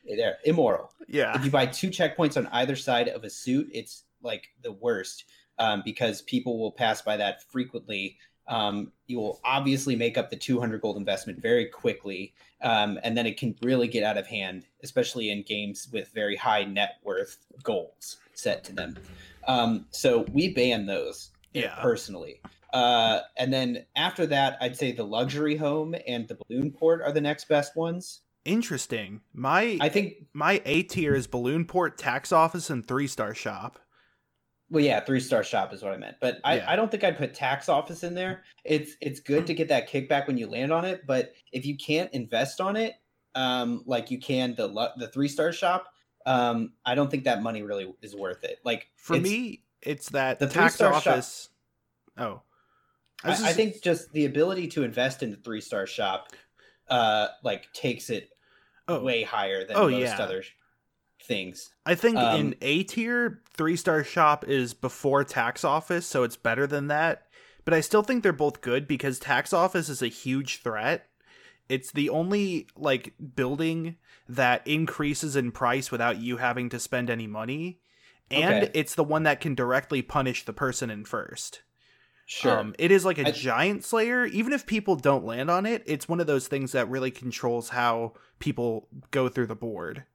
they're immoral. Yeah. If you buy two checkpoints on either side of a suit, it's like the worst um, because people will pass by that frequently. Um, you will obviously make up the two hundred gold investment very quickly, um, and then it can really get out of hand, especially in games with very high net worth goals set to them. Um, so we ban those Yeah. personally. Uh, and then after that, I'd say the luxury home and the balloon port are the next best ones. Interesting. My I think my A tier is balloon port, tax office, and three star shop. Well, yeah, three star shop is what I meant, but I, Yeah. I don't think I'd put tax office in there. It's it's good to get that kickback when you land on it, but if you can't invest on it, um, like you can the lu- the three star shop, um, I don't think that money really is worth it. Like For it's- me, it's that the tax three-star shop- office. Oh, I, was I just- think just the ability to invest in the three star shop, uh, like takes it oh, way higher than Oh, most yeah. other things. I think um, in A tier, three star shop is before tax office, so it's better than that. But I still think they're both good because tax office is a huge threat. It's the only like building that increases in price without you having to spend any money, and Okay. it's the one that can directly punish the person in first. Sure. Um, it is like a I- giant slayer. Even if people don't land on it, it's one of those things that really controls how people go through the board.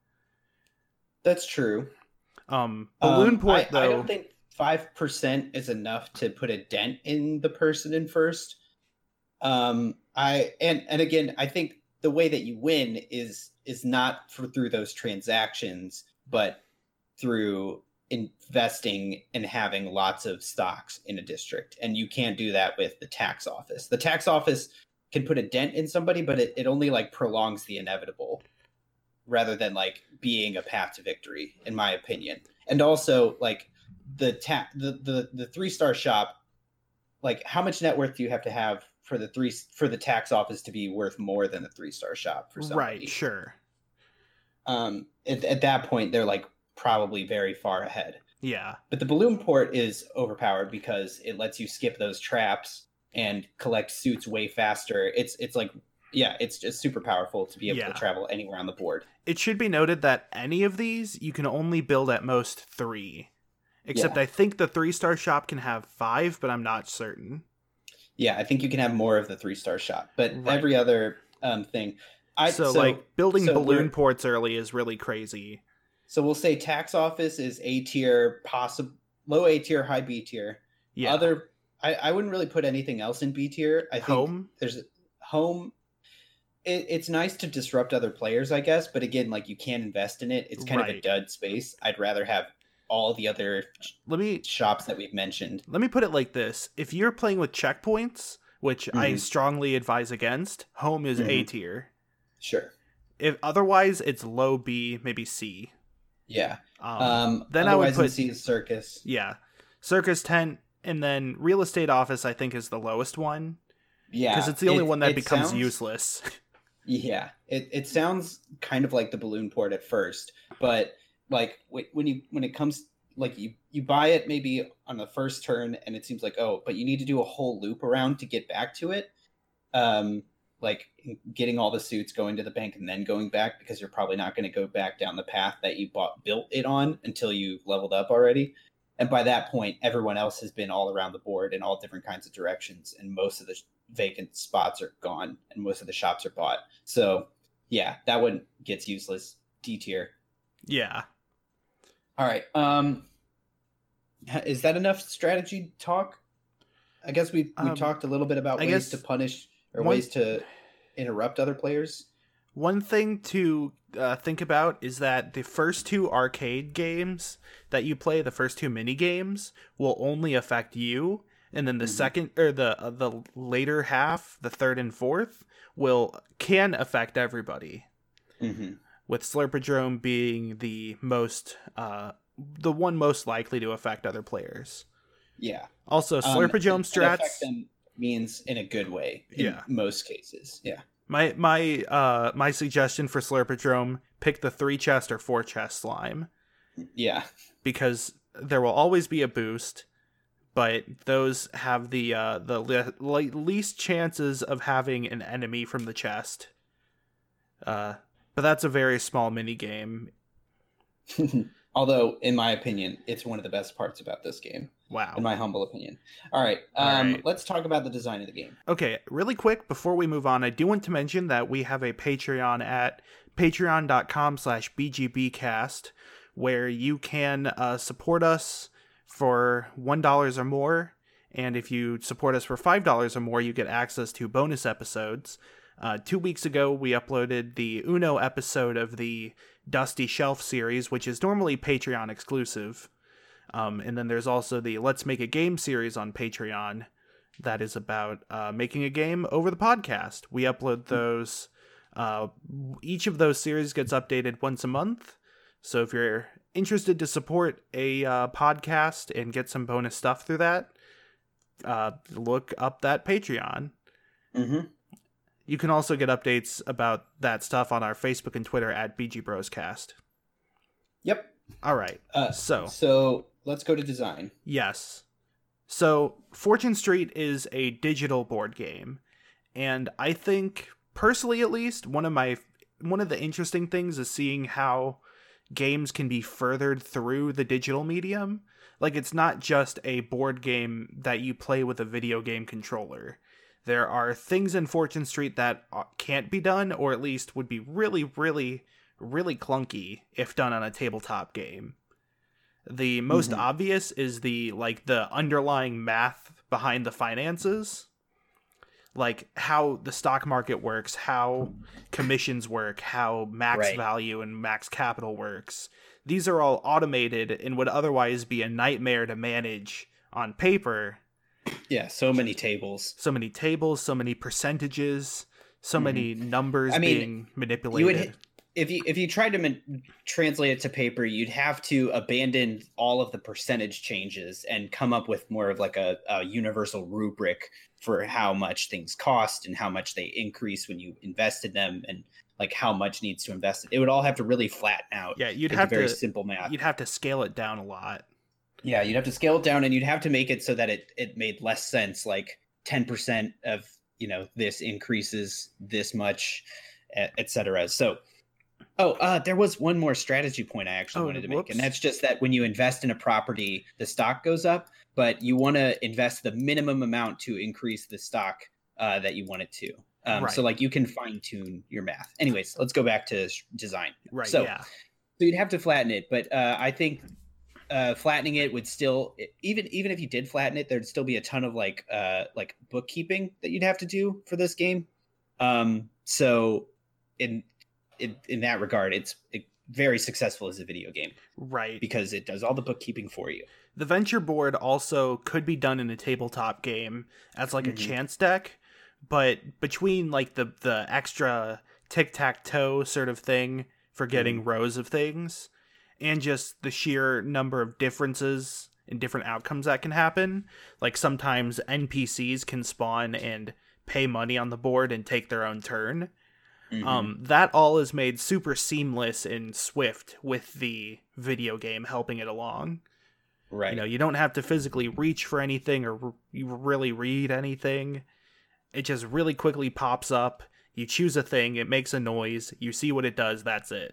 That's true. Um, balloon Um, port I, though. I don't think five percent is enough to put a dent in the person in first. Um, I and and again, I think the way that you win is is not for, through those transactions, but through investing and having lots of stocks in a district. And you can't do that with the tax office. The tax office can put a dent in somebody, but it, it only like prolongs the inevitable rather than like being a path to victory, in my opinion. And also like the ta- the, the the three star shop, like how much net worth do you have to have for the three for the tax office to be worth more than a three star shop for somebody? Right, sure. Um, at, at that point, they're like probably very far ahead. Yeah. But the balloon port is overpowered because it lets you skip those traps and collect suits way faster. It's it's like yeah, it's just super powerful to be able Yeah. to travel anywhere on the board. It should be noted that any of these you can only build at most three. Except Yeah. I think the three star shop can have five, but I'm not certain. Yeah, I think you can have more of the three star shop, but Right. every other um, thing. I so, like building so balloon we're- ports early is really crazy. So we'll say tax office is A tier, possible low A tier, high B tier. Yeah. Other, I, I wouldn't really put anything else in B tier. I think Home? there's home. It, it's nice to disrupt other players, I guess, but again, like you can't invest in it. It's kind of a Right. dud space. I'd rather have all the other sh- Let me shops that we've mentioned. let me put it like this. If you're playing with checkpoints, which I Mhm. strongly advise against, home is A Mhm. tier. Sure. If otherwise it's low B, maybe C. Yeah. Um, Um, then I would otherwise in put- C is circus. yeah. Circus tent, and then real estate office I think is the lowest one. Yeah, Because it's the only it- one that it becomes sounds- useless. Yeah, it, it sounds kind of like the balloon port at first, but like wh- when you when it comes like you you buy it maybe on the first turn and it seems like oh, but you need to do a whole loop around to get back to it. Um, like getting all the suits, going to the bank, and then going back because you're probably not going to go back down the path that you bought built it on until you've leveled up already. And by that point, everyone else has been all around the board in all different kinds of directions, and most of the vacant spots are gone, and most of the shops are bought. So, yeah, that one gets useless. D tier. Yeah. All right. Um, ha- is that enough strategy talk? I guess we we Um, talked a little bit about I ways guess to punish or one- ways to interrupt other players. One thing to uh, think about is that the first two arcade games that you play, the first two mini games, will only affect you, and then the Mhm. second or the uh, the later half, the third and fourth, will can affect everybody. Mm-hmm. With Slurpodrome being the most, uh, the one most likely to affect other players. Yeah. Also, Um, Slurpodrome and strats. affect them means in a good way. In Yeah. most cases. Yeah. My my uh my suggestion for Slurpodrome: pick the three chest or four chest slime, Yeah. because there will always be a boost, but those have the uh the le- le- least chances of having an enemy from the chest. Uh, But that's a very small mini game. Although, in my opinion, it's one of the best parts about this game. Wow. In my humble opinion. All right. Um, All right. Let's talk about the design of the game. Okay, really quick, before we move on, I do want to mention that we have a Patreon at patreon.com slash bgbcast, where you can uh, support us for one dollar or more. And if you support us for five dollars or more, you get access to bonus episodes. Uh, two weeks ago, we uploaded the Uno episode of the Dusty Shelf series, which is normally Patreon exclusive. Um, and then there's also the Let's Make a Game series on Patreon that is about uh, making a game over the podcast. We upload those. Uh, each of those series gets updated once a month. So if you're interested to support a uh, podcast and get some bonus stuff through that, uh, look up that Patreon. Mm-hmm. You can also get updates about that stuff on our Facebook and Twitter at B G Broscast. Yep. All right. Uh, so so let's go to design. Yes. So Fortune Street is a digital board game, and I think personally, at least, one of my one of the interesting things is seeing how games can be furthered through the digital medium. Like, it's not just a board game that you play with a video game controller. There are things in Fortune Street that can't be done, or at least would be really, really, really clunky if done on a tabletop game. The most mm-hmm. obvious is the, like, the underlying math behind the finances. Like, how the stock market works, how commissions work, how max right. value and max capital works. These are all automated and would otherwise be a nightmare to manage on paper. Yeah, so many tables. So many tables, so many percentages, so mm-hmm. many numbers I mean, being manipulated. You would, if you if you tried to man- translate it to paper, you'd have to abandon all of the percentage changes and come up with more of like a, a universal rubric for how much things cost and how much they increase when you invest in them, and like how much needs to invest. It would all have to really flatten out. Yeah, you'd have very to simple math. You'd have to scale it down a lot. Yeah, you'd have to scale it down, and you'd have to make it so that it, it made less sense. Like ten percent of, you know, this increases this much, et cetera. So, oh, uh, there was one more strategy point I actually oh, wanted to whoops. make. And that's just that when you invest in a property, the stock goes up, but you want to invest the minimum amount to increase the stock uh, that you want it to. Um, right. So like you can fine tune your math. Anyways, let's go back to design. Right. So, yeah. so you'd have to flatten it, but uh, I think Uh, flattening it would still, even even if you did flatten it, there'd still be a ton of like uh, like bookkeeping that you'd have to do for this game. Um, so in, in in that regard, it's it, very successful as a video game, right? Because it does all the bookkeeping for you. The venture board also could be done in a tabletop game as like mm-hmm. a chance deck, but between like the the extra tic-tac-toe sort of thing for getting mm-hmm. rows of things, and just the sheer number of differences and different outcomes that can happen. Like sometimes N P Cs can spawn and pay money on the board and take their own turn. Mm-hmm. Um, that all is made super seamless and swift with the video game helping it along. Right. You know, you don't have to physically reach for anything or re- you really read anything. It just really quickly pops up. You choose a thing, it makes a noise, you see what it does, that's it.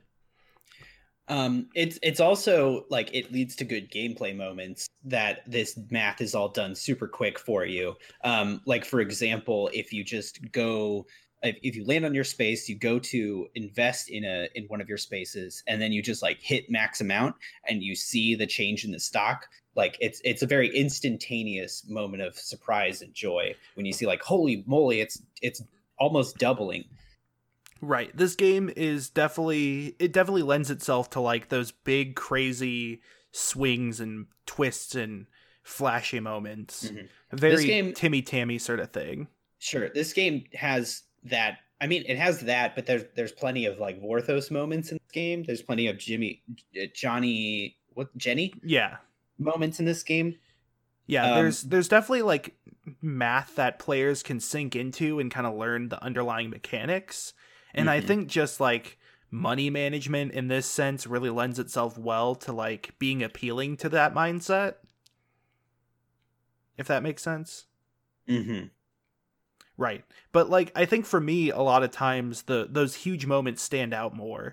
Um, it's it's also like it leads to good gameplay moments that this math is all done super quick for you. Um, like for example, if you just go, if, if you land on your space, you go to invest in a in one of your spaces, and then you just like hit max amount, and you see the change in the stock. Like it's it's a very instantaneous moment of surprise and joy when you see like, holy moly, it's it's almost doubling. Right. This game is definitely, it definitely lends itself to like those big crazy swings and twists and flashy moments. Mm-hmm. Very game, Timmy Tammy sort of thing. Sure. This game has that. I mean, it has that, but there's there's plenty of like Vorthos moments in this game. There's plenty of Jimmy, Johnny, what Jenny? Yeah. Moments in this game. Yeah, um, there's there's definitely like math that players can sink into and kind of learn the underlying mechanics. And mm-hmm. I think just like money management in this sense really lends itself well to like being appealing to that mindset. If that makes sense. Mm-hmm. Right. But like I think for me a lot of times the those huge moments stand out more.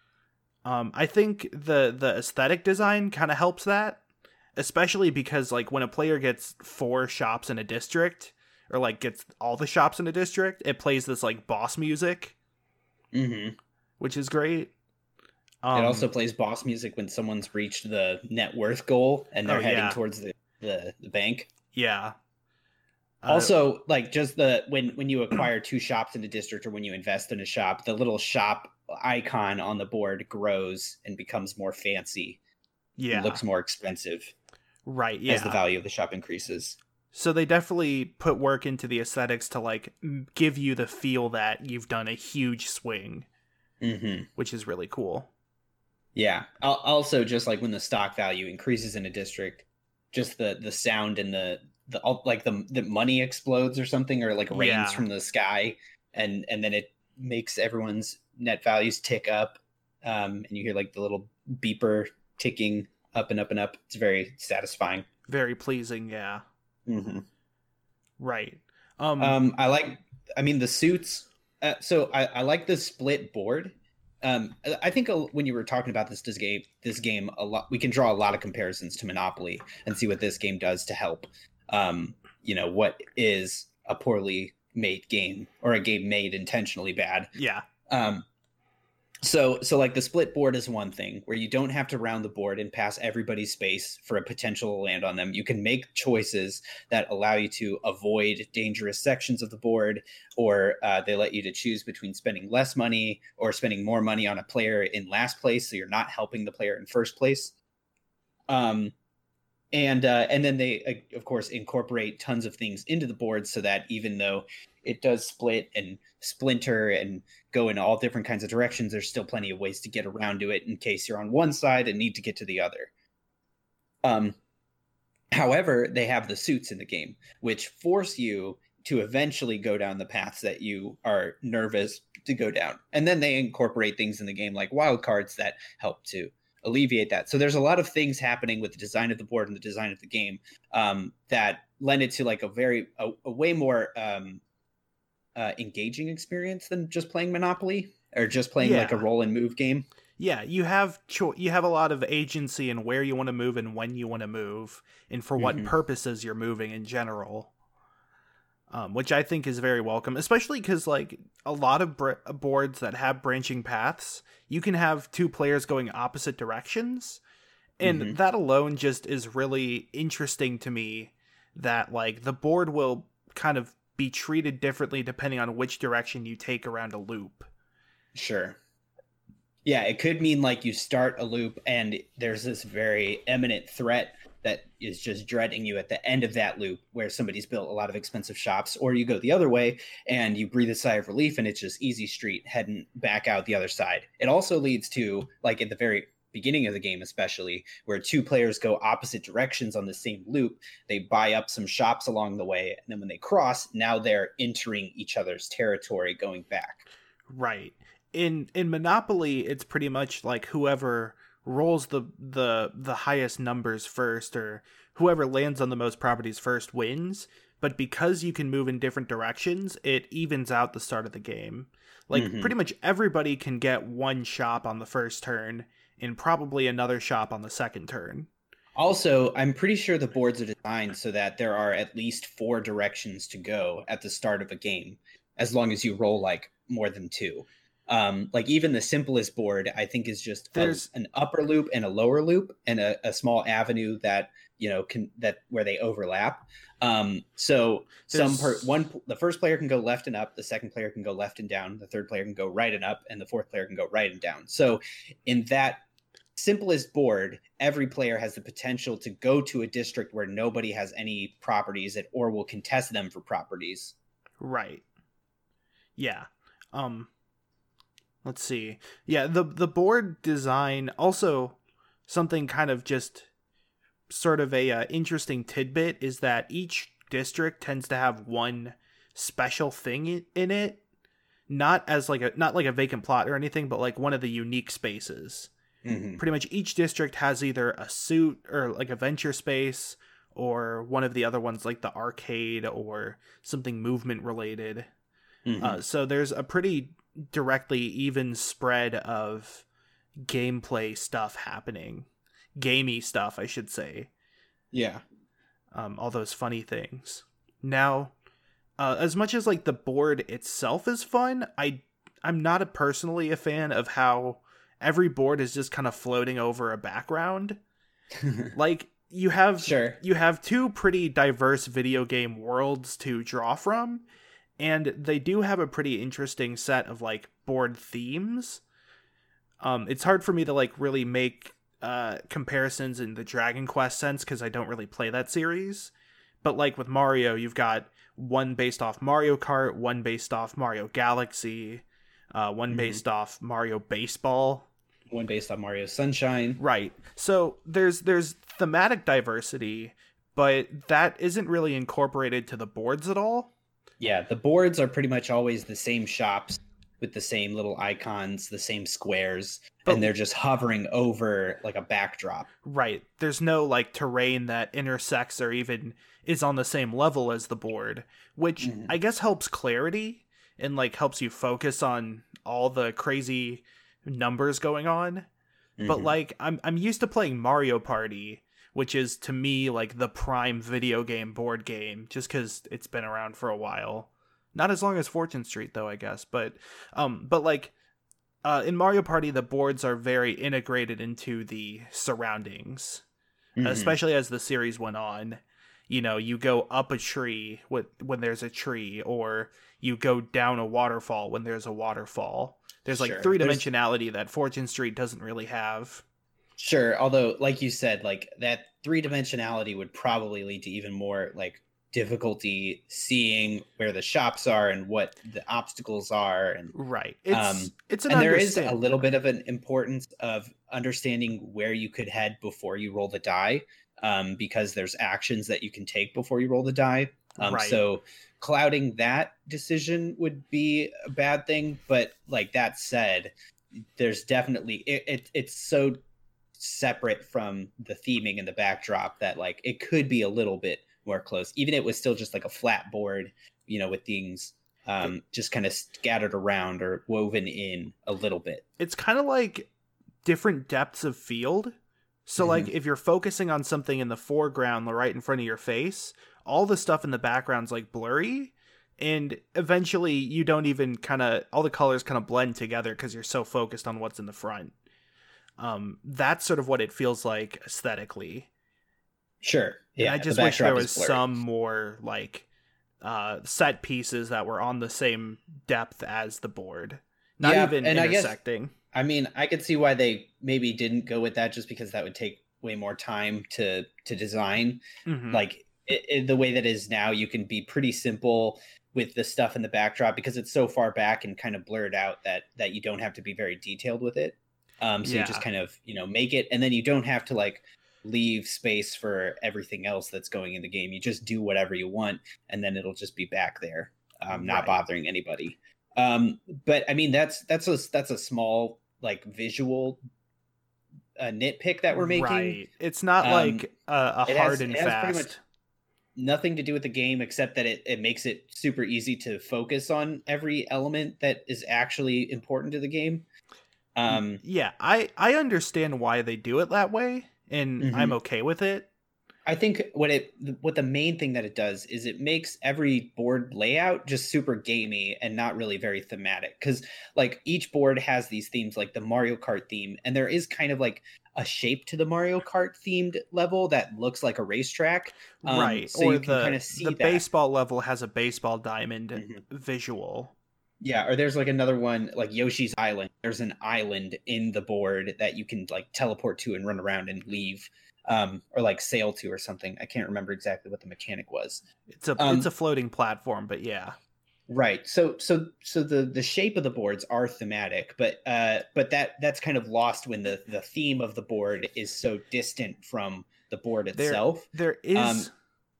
Um I think the the aesthetic design kind of helps that, especially because like when a player gets four shops in a district or like gets all the shops in a district, it plays this like boss music, Mm-hmm. which is great. It Um also plays boss music when someone's reached the net worth goal and they're oh heading yeah. towards the, the, the bank. Yeah. Uh, Also, like just the when when you acquire two shops in a district or when you invest in a shop, the little shop icon on the board grows and becomes more fancy. yeah. And looks more expensive Right, yeah. as the value of the shop increases. So they definitely put work into the aesthetics to like m- give you the feel that you've done a huge swing, Mm-hmm. which is really cool. Yeah. Al- Also, just like when the stock value increases in a district, just the the sound and the the all- like the the money explodes or something, or like rains Yeah. from the sky, and and then it makes everyone's net values tick up, um, and you hear like the little beeper ticking up and up and up. It's very satisfying. Very pleasing, yeah. Mm-hmm. Right. Um, Um, I like. I mean, the suits. Uh, so I, I like the split board. Um, I- I think uh, when you were talking about this, this game, this game, a lot, we can draw a lot of comparisons to Monopoly and see what this game does to help. Um, you know, what is a poorly made game or a game made intentionally bad. yeah. Um, so, so like the split board is one thing where you don't have to round the board and pass everybody's space for a potential to land on them. You can make choices that allow you to avoid dangerous sections of the board, or uh, they let you to choose between spending less money or spending more money on a player in last place, so you're not helping the player in first place. Um, and uh, and then they, uh, of course, incorporate tons of things into the board so that even though it does split and splinter and go in all different kinds of directions, there's still plenty of ways to get around to it in case you're on one side and need to get to the other. Um, however, they have the suits in the game, which force you to eventually go down the paths that you are nervous to go down. And then they incorporate things in the game like wildcards that help to alleviate that. So there's a lot of things happening with the design of the board and the design of the game um, that lend it to like a very, a, a way more um, uh, engaging experience than just playing Monopoly or just playing Yeah. like a roll and move game. Yeah, you have cho- you have a lot of agency in where you want to move and when you want to move, and for what Mhm. purposes you're moving in general. Um, which I think is very welcome, especially because like a lot of br- boards that have branching paths, you can have two players going opposite directions, and Mhm. that alone just is really interesting to me. That like the board will kind of be treated differently depending on which direction you take around a loop. Sure. Yeah, it could mean like you start a loop and there's this very imminent threat that is just dreading you at the end of that loop where somebody's built a lot of expensive shops, or you go the other way and you breathe a sigh of relief and it's just easy street heading back out the other side. It also leads to, like at the very beginning of the game especially, where two players go opposite directions on the same loop, they buy up some shops along the way, and then when they cross, now they're entering each other's territory going back. Right. In in Monopoly, it's pretty much like whoever rolls the the the highest numbers first, or whoever lands on the most properties first wins. But because you can move in different directions, it evens out the start of the game. Like Mhm. pretty much everybody can get one shop on the first turn and probably another shop on the second turn. Also, I'm pretty sure the boards are designed so that there are at least four directions to go at the start of a game, as long as you roll like more than two. Um, like even the simplest board, I think, is just a- There's- an upper loop and a lower loop and a, a small avenue that you know can that where they overlap. Um, so some per, There's- one the first player can go left and up, the second player can go left and down, the third player can go right and up, and the fourth player can go right and down. So in that simplest board, every player has the potential to go to a district where nobody has any properties at, or will contest them for properties. Right. Yeah. Um let's see. Yeah, the the board design also, something kind of just sort of a uh, interesting tidbit is that each district tends to have one special thing i- in it, not as like a not like a vacant plot or anything, but like one of the unique spaces. Mm-hmm. Pretty much each district has either a suit or like a venture space or one of the other ones like the arcade or something movement related. Mm-hmm. Uh, so there's a pretty directly even spread of gameplay stuff happening. Gamey stuff, I should say. Yeah. Um, all those funny things. Now, uh, as much as like the board itself is fun, I I'm not a, personally a fan of how every board is just kind of floating over a background. Like you have sure. you have two pretty diverse video game worlds to draw from, and they do have a pretty interesting set of like board themes. Um, it's hard for me to like really make uh comparisons in the Dragon Quest sense because I don't really play that series. But like with Mario, you've got one based off Mario Kart, one based off Mario Galaxy, uh, one mm-hmm. based off Mario Baseball, one based on Mario Sunshine. Right. So there's there's thematic diversity, but that isn't really incorporated to the boards at all. Yeah, the boards are pretty much always the same shops with the same little icons, the same squares, but, and they're just hovering over like a backdrop. Right. There's no like terrain that intersects or even is on the same level as the board, which mm. I guess helps clarity and like helps you focus on all the crazy numbers going on. Mm-hmm. But like I'm I'm used to playing Mario Party, which is to me like the prime video game board game just cuz it's been around for a while. Not as long as Fortune Street though, I guess, but um but like uh in Mario Party the boards are very integrated into the surroundings. Mm-hmm. Especially as the series went on. You know, you go up a tree with when there's a tree, or you go down a waterfall when there's a waterfall. There's like sure. three-dimensionality that Fortune Street doesn't really have. Sure, although like you said, like that three-dimensionality would probably lead to even more like difficulty seeing where the shops are and what the obstacles are, and right. It's um, it's an and there is a little bit of an importance of understanding where you could head before you roll the die, um, because there's actions that you can take before you roll the die. Um, right. So clouding that decision would be a bad thing, but like that said, there's definitely it, it it's so separate from the theming and the backdrop that like it could be a little bit more close, even if it was still just like a flat board, you know, with things um just kind of scattered around or woven in a little bit. It's kind of like different depths of field. So mm-hmm. like if you're focusing on something in the foreground right in front of your face, all the stuff in the background's like blurry, and eventually you don't even kind of all the colors kind of blend together because you're so focused on what's in the front. Um that's sort of what it feels like aesthetically. Sure. Yeah. And I just the wish there was some more like uh, set pieces that were on the same depth as the board, not yeah, even and intersecting. I, guess, I mean, I could see why they maybe didn't go with that, just because that would take way more time to to design. Mm-hmm. Like it, it, the way that is now, you can be pretty simple with the stuff in the backdrop because it's so far back and kind of blurred out that that you don't have to be very detailed with it. Um, so yeah. you just kind of you know make it, and then you don't have to like leave space for everything else that's going in the game. You just do whatever you want, and then it'll just be back there, um, not right. bothering anybody. Um, but I mean, that's that's a that's a small like visual uh, nitpick that we're making. Right. It's not um, like a, a hard has, and fast. Nothing to do with the game except that it, it makes it super easy to focus on every element that is actually important to the game. Um, yeah, I I understand why they do it that way. And mm-hmm. I'm okay with it. I think what it what the main thing that it does is it makes every board layout just super gamey and not really very thematic. Because like each board has these themes, like the Mario Kart theme, and there is kind of like a shape to the Mario Kart themed level that looks like a racetrack. Um, right. So or you the, can kind of see the that. baseball level has a baseball diamond mm-hmm. visual. Yeah, or there's like another one, like Yoshi's Island. There's an island in the board that you can like teleport to and run around and leave, um, or like sail to or something. I can't remember exactly what the mechanic was. It's a um, it's a floating platform, but yeah. Right. So so so the the shape of the boards are thematic, but uh, but that that's kind of lost when the the theme of the board is so distant from the board itself. There, there is. Um,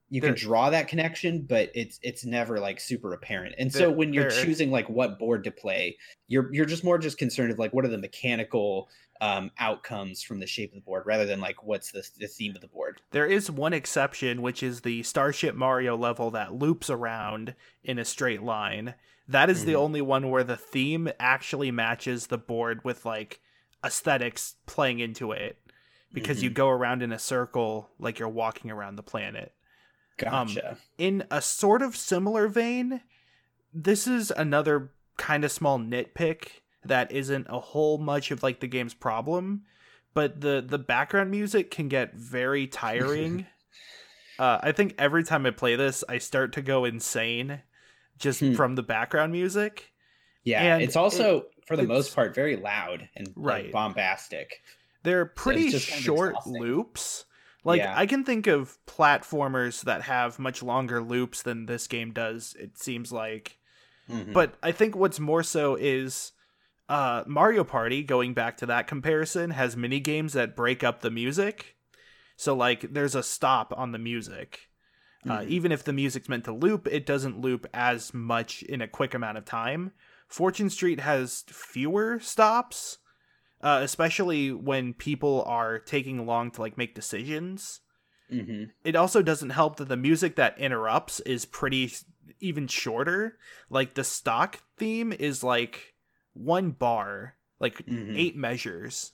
you there, can draw that connection, but it's it's never like super apparent. And so there, when you're there, choosing like what board to play, you're you're just more just concerned of like what are the mechanical um, outcomes from the shape of the board rather than like what's the the theme of the board. there is one exception, which is the Starship Mario level that loops around in a straight line. That is mm-hmm. the only one where the theme actually matches the board with like aesthetics playing into it, because mm-hmm. you go around in a circle like you're walking around the planet. Gotcha. Um, in a sort of similar vein, this is another kind of small nitpick that isn't a whole much of like the game's problem, but the the background music can get very tiring. uh, I think every time I play this, I start to go insane just hmm. from the background music. Yeah, and it's also it, for the most part very loud and right. like, bombastic. They're pretty so short loops. Like, yeah. I can think of platformers that have much longer loops than this game does, it seems like. Mm-hmm. But I think what's more so is uh, Mario Party, going back to that comparison, has mini games that break up the music. So, like, there's a stop on the music. Mm-hmm. Uh, even if the music's meant to loop, it doesn't loop as much in a quick amount of time. Fortune Street has fewer stops. Uh, especially when people are taking long to like make decisions. Mm-hmm. It also doesn't help that the music that interrupts is pretty even shorter. Like the stock theme is like one bar, like mm-hmm. eight measures,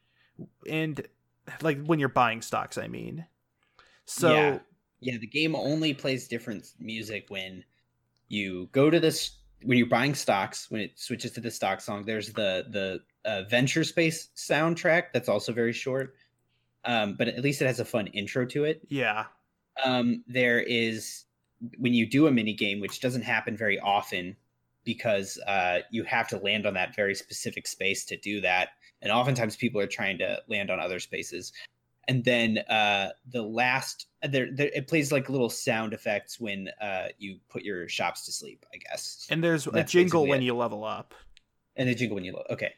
and like when you're buying stocks, I mean. So yeah, yeah, the game only plays different music when you go to this. When you're buying stocks, when it switches to the stock song, there's the the uh, Venture Space soundtrack that's also very short, um, but at least it has a fun intro to it. Yeah. Um, there is when you do a mini game, which doesn't happen very often because uh, you have to land on that very specific space to do that, and oftentimes people are trying to land on other spaces. And then uh, the last, there, there, it plays like little sound effects when uh, you put your shops to sleep, I guess. And there's and a jingle when it. you level up. And a jingle when you level. Okay.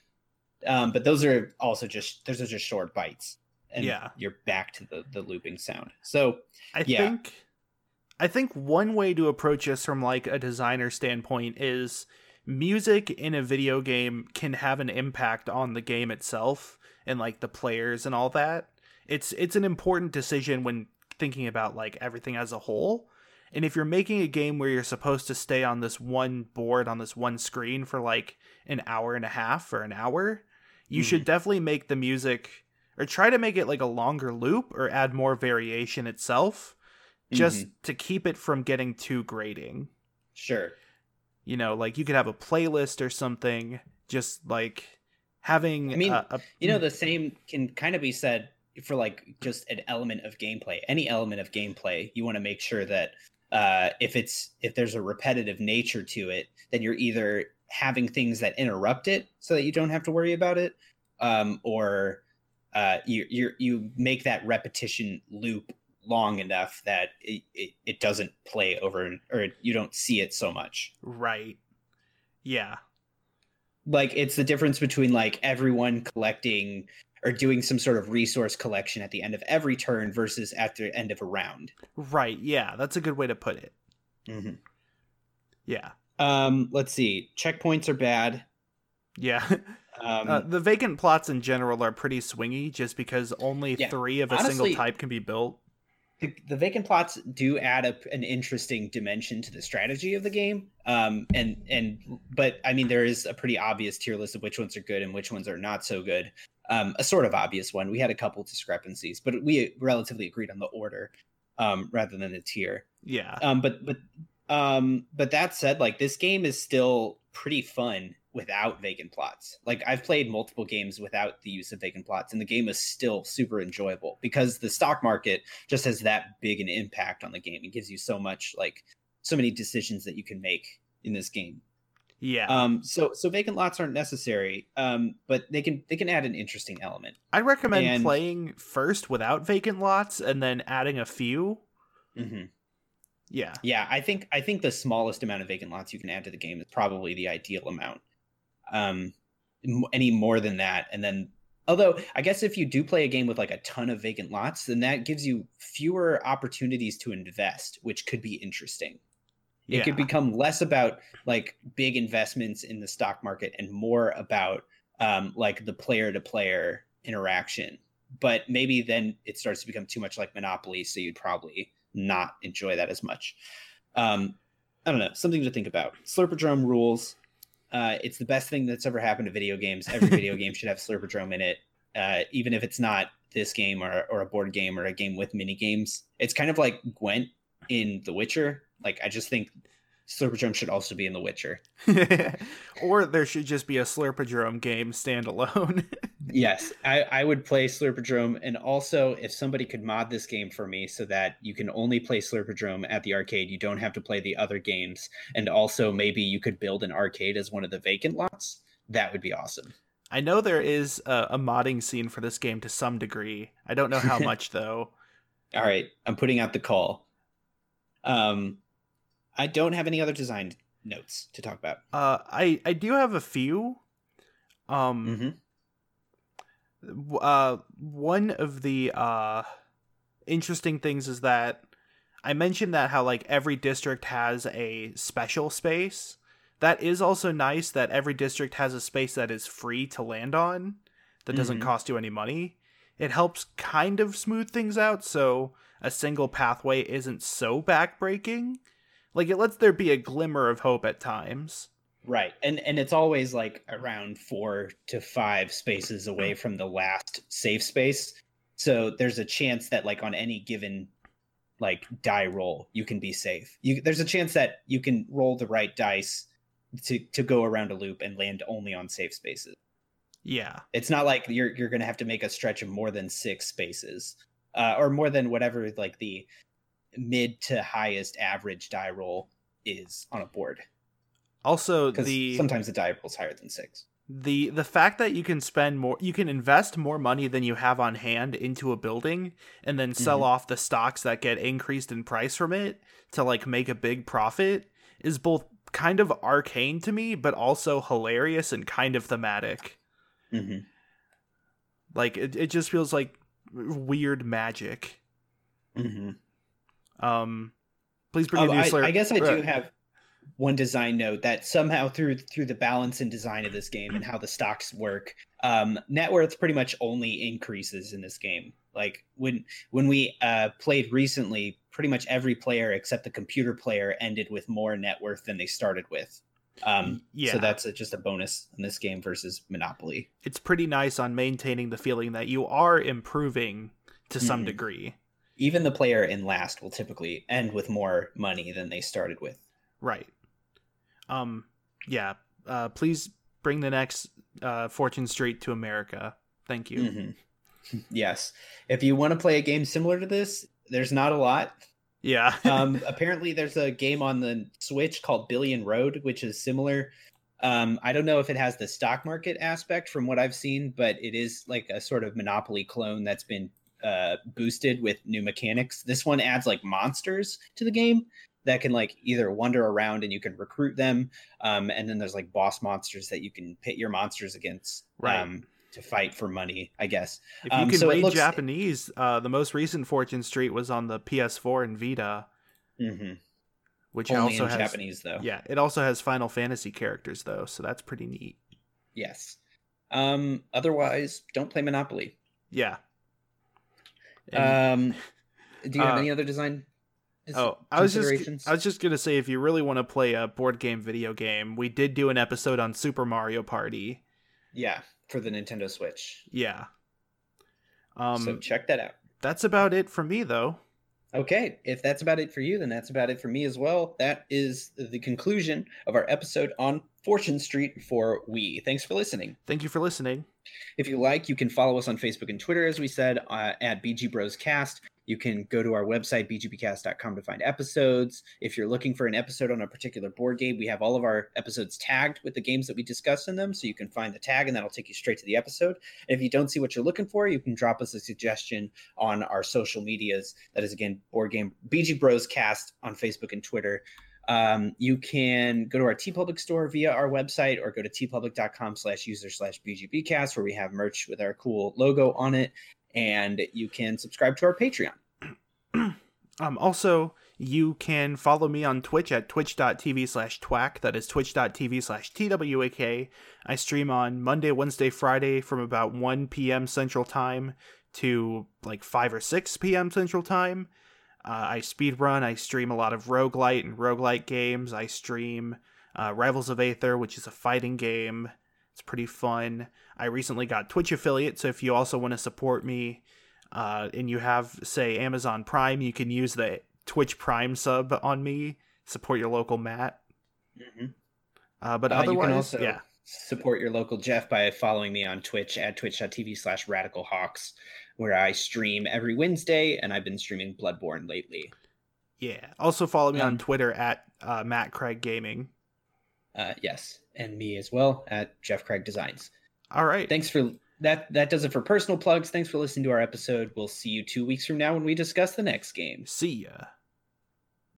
Um, but those are also just those are just short bites, and yeah. you're back to the, the looping sound. So I yeah. think, I think one way to approach this from like a designer standpoint is music in a video game can have an impact on the game itself and like the players and all that. It's it's an important decision when thinking about like everything as a whole. And if you're making a game where you're supposed to stay on this one board on this one screen for like an hour and a half or an hour, you mm. should definitely make the music or try to make it like a longer loop or add more variation itself, just mm-hmm. to keep it from getting too grating. Sure. You know, like you could have a playlist or something, just like having I mean, a, a, you know, the same can kind of be said for like just an element of gameplay. Any element of gameplay, you want to make sure that uh, if it's if there's a repetitive nature to it, then you're either having things that interrupt it so that you don't have to worry about it, um, or uh, you you you make that repetition loop long enough that it, it, it doesn't play over or you don't see it so much. Right. Yeah. Like it's the difference between like everyone collecting or doing some sort of resource collection at the end of every turn versus at the end of a round. Right. Yeah. That's a good way to put it. Mm-hmm. Yeah. Um, let's see. Checkpoints are bad. Yeah. Um, uh, the vacant plots in general are pretty swingy just because only yeah, three of a honestly, single type can be built. The, the vacant plots do add up an interesting dimension to the strategy of the game. Um, and, and, but I mean, there is a pretty obvious tier list of which ones are good and which ones are not so good. Um, a sort of obvious one. We had a couple discrepancies, but we relatively agreed on the order, um, rather than the tier. Yeah. Um, but, but, um, but that said, like this game is still pretty fun without vacant plots. Like I've played multiple games without the use of vacant plots and the game is still super enjoyable because the stock market just has that big an impact on the game. It gives you so much, like so many decisions that you can make in this game. Yeah. Um, so, so vacant lots aren't necessary, um, but they can, they can add an interesting element. I recommend and, playing first without vacant lots and then adding a few. Mm-hmm. Yeah. Yeah. I think, I think the smallest amount of vacant lots you can add to the game is probably the ideal amount. Um, any more than that, and then Although I guess if you do play a game with like a ton of vacant lots, then that gives you fewer opportunities to invest, which could be interesting. It Yeah. could become less about like big investments in the stock market and more about um, like the player to player interaction. But maybe then it starts to become too much like Monopoly, so you'd probably not enjoy that as much. Um, I don't know, something to think about. Slurpodrome rules. Uh, it's the best thing that's ever happened to video games. Every video game should have Slurpodrome in it, uh, even if it's not this game or, or a board game or a game with mini games. It's kind of like Gwent in The Witcher. Like, I just think Slurpodrome should also be in The Witcher. Or there should just be a Slurpodrome game standalone. Yes, I, I would play Slurpodrome. And also, if somebody could mod this game for me so that you can only play Slurpodrome at the arcade, you don't have to play the other games. And also, maybe you could build an arcade as one of the vacant lots. That would be awesome. I know there is a, a modding scene for this game to some degree. I don't know how much, though. All right, I'm putting out the call. Um, I don't have any other design notes to talk about. Uh, I, I do have a few. Um, Mm-hmm. Uh, one of the uh interesting things is that I mentioned that how like every district has a special space. That is also nice that every district has a space that is free to land on that doesn't Mhm. cost you any money. It helps kind of smooth things out so a single pathway isn't so backbreaking. Like, it lets there be a glimmer of hope at times. Right. And and it's always like around four to five spaces away from the last safe space. So there's a chance that like on any given like die roll, you can be safe. You there's a chance that you can roll the right dice to to go around a loop and land only on safe spaces. Yeah. It's not like you're you're going to have to make a stretch of more than six spaces. Uh, or more than whatever like the mid to highest average die roll is on a board. Also, Because the sometimes the die roll is higher than six. the the fact that you can spend more, you can invest more money than you have on hand into a building and then sell Mhm. off the stocks that get increased in price from it to like make a big profit is both kind of arcane to me, but also hilarious and kind of thematic. Mm-hmm. Like, it, it just feels like weird magic. Mm-hmm. Um, please bring Oh, a new I, Slurp. I guess I do Right. have one design note that somehow through through the balance and design of this game and how the stocks work, um, net worth pretty much only increases in this game. Like when when we uh, played recently, pretty much every player except the computer player ended with more net worth than they started with. Um, Yeah. So that's a, just a bonus in this game versus Monopoly. It's pretty nice on maintaining the feeling that you are improving to some Mhm. degree. Even the player in last will typically end with more money than they started with. Right. Um, yeah. Uh, please bring the next uh, Fortune Street to America. Thank you. Mm-hmm. Yes. If you want to play a game similar to this, there's not a lot. Yeah. um, apparently, there's a game on the Switch called Billion Road, which is similar. Um, I don't know if it has the stock market aspect from what I've seen, but it is like a sort of Monopoly clone that's been uh, boosted with new mechanics. This one adds like monsters to the game that can like either wander around and you can recruit them. Um, and then there's like boss monsters that you can pit your monsters against Right. um, to fight for money, I guess. If you Um, can so it read looks- Japanese, uh, the most recent Fortune Street was on the P S four and Vita, Mhm. which Only also in has Japanese, though. yeah, it also has Final Fantasy characters though, so that's pretty neat. Yes. Um, otherwise, don't play Monopoly. Yeah. And- Um, do you have uh, any other design? is- Oh, I was just considerations? I was just gonna say, if you really want to play a board game, video game, we did do an episode on Super Mario Party. Yeah, for the Nintendo Switch. Yeah. Um, so check that out. that's about it for me, though. Okay, if that's about it for you, then that's about it for me as well. That is the conclusion of our episode on Fortune Street for Wii. Thanks for listening. Thank you for listening. If you like, you can follow us on Facebook and Twitter, as we said, uh, at B G Bros Cast. You can go to our website, b g b cast dot com, to find episodes. If you're looking for an episode on a particular board game, we have all of our episodes tagged with the games that we discuss in them, so you can find the tag, and that'll take you straight to the episode. And if you don't see what you're looking for, you can drop us a suggestion on our social medias. That is, again, board game B G Bros Cast on Facebook and Twitter. Um, you can go to our TeePublic store via our website, or go to teepublic.com slash user slash BGBcast, where we have merch with our cool logo on it. And you can subscribe to our Patreon. um, also, you can follow me on Twitch at twitch.tv slash twack. That is twitch.tv slash twak. I stream on Monday, Wednesday, Friday from about one p.m. Central Time to like five or six p.m. Central Time. Uh, I speedrun, I stream a lot of roguelite and roguelite games. I stream uh, Rivals of Aether, which is a fighting game. It's pretty fun. I recently got Twitch affiliate, so if you also want to support me uh, and you have, say, Amazon Prime, you can use the Twitch Prime sub on me. Support your local Matt. Mm-hmm. Uh, but uh, otherwise, you can also yeah. support your local Jeff by following me on Twitch at twitch.tv slash radicalhawks, where I stream every Wednesday, and I've been streaming Bloodborne lately. Yeah. Also follow me um, on Twitter at uh, Matt Craig Gaming. Uh, yes, and me as well at Jeff Craig Designs. All right. Thanks for that. That does it for personal plugs. Thanks for listening to our episode. We'll see you two weeks from now when we discuss the next game. See ya.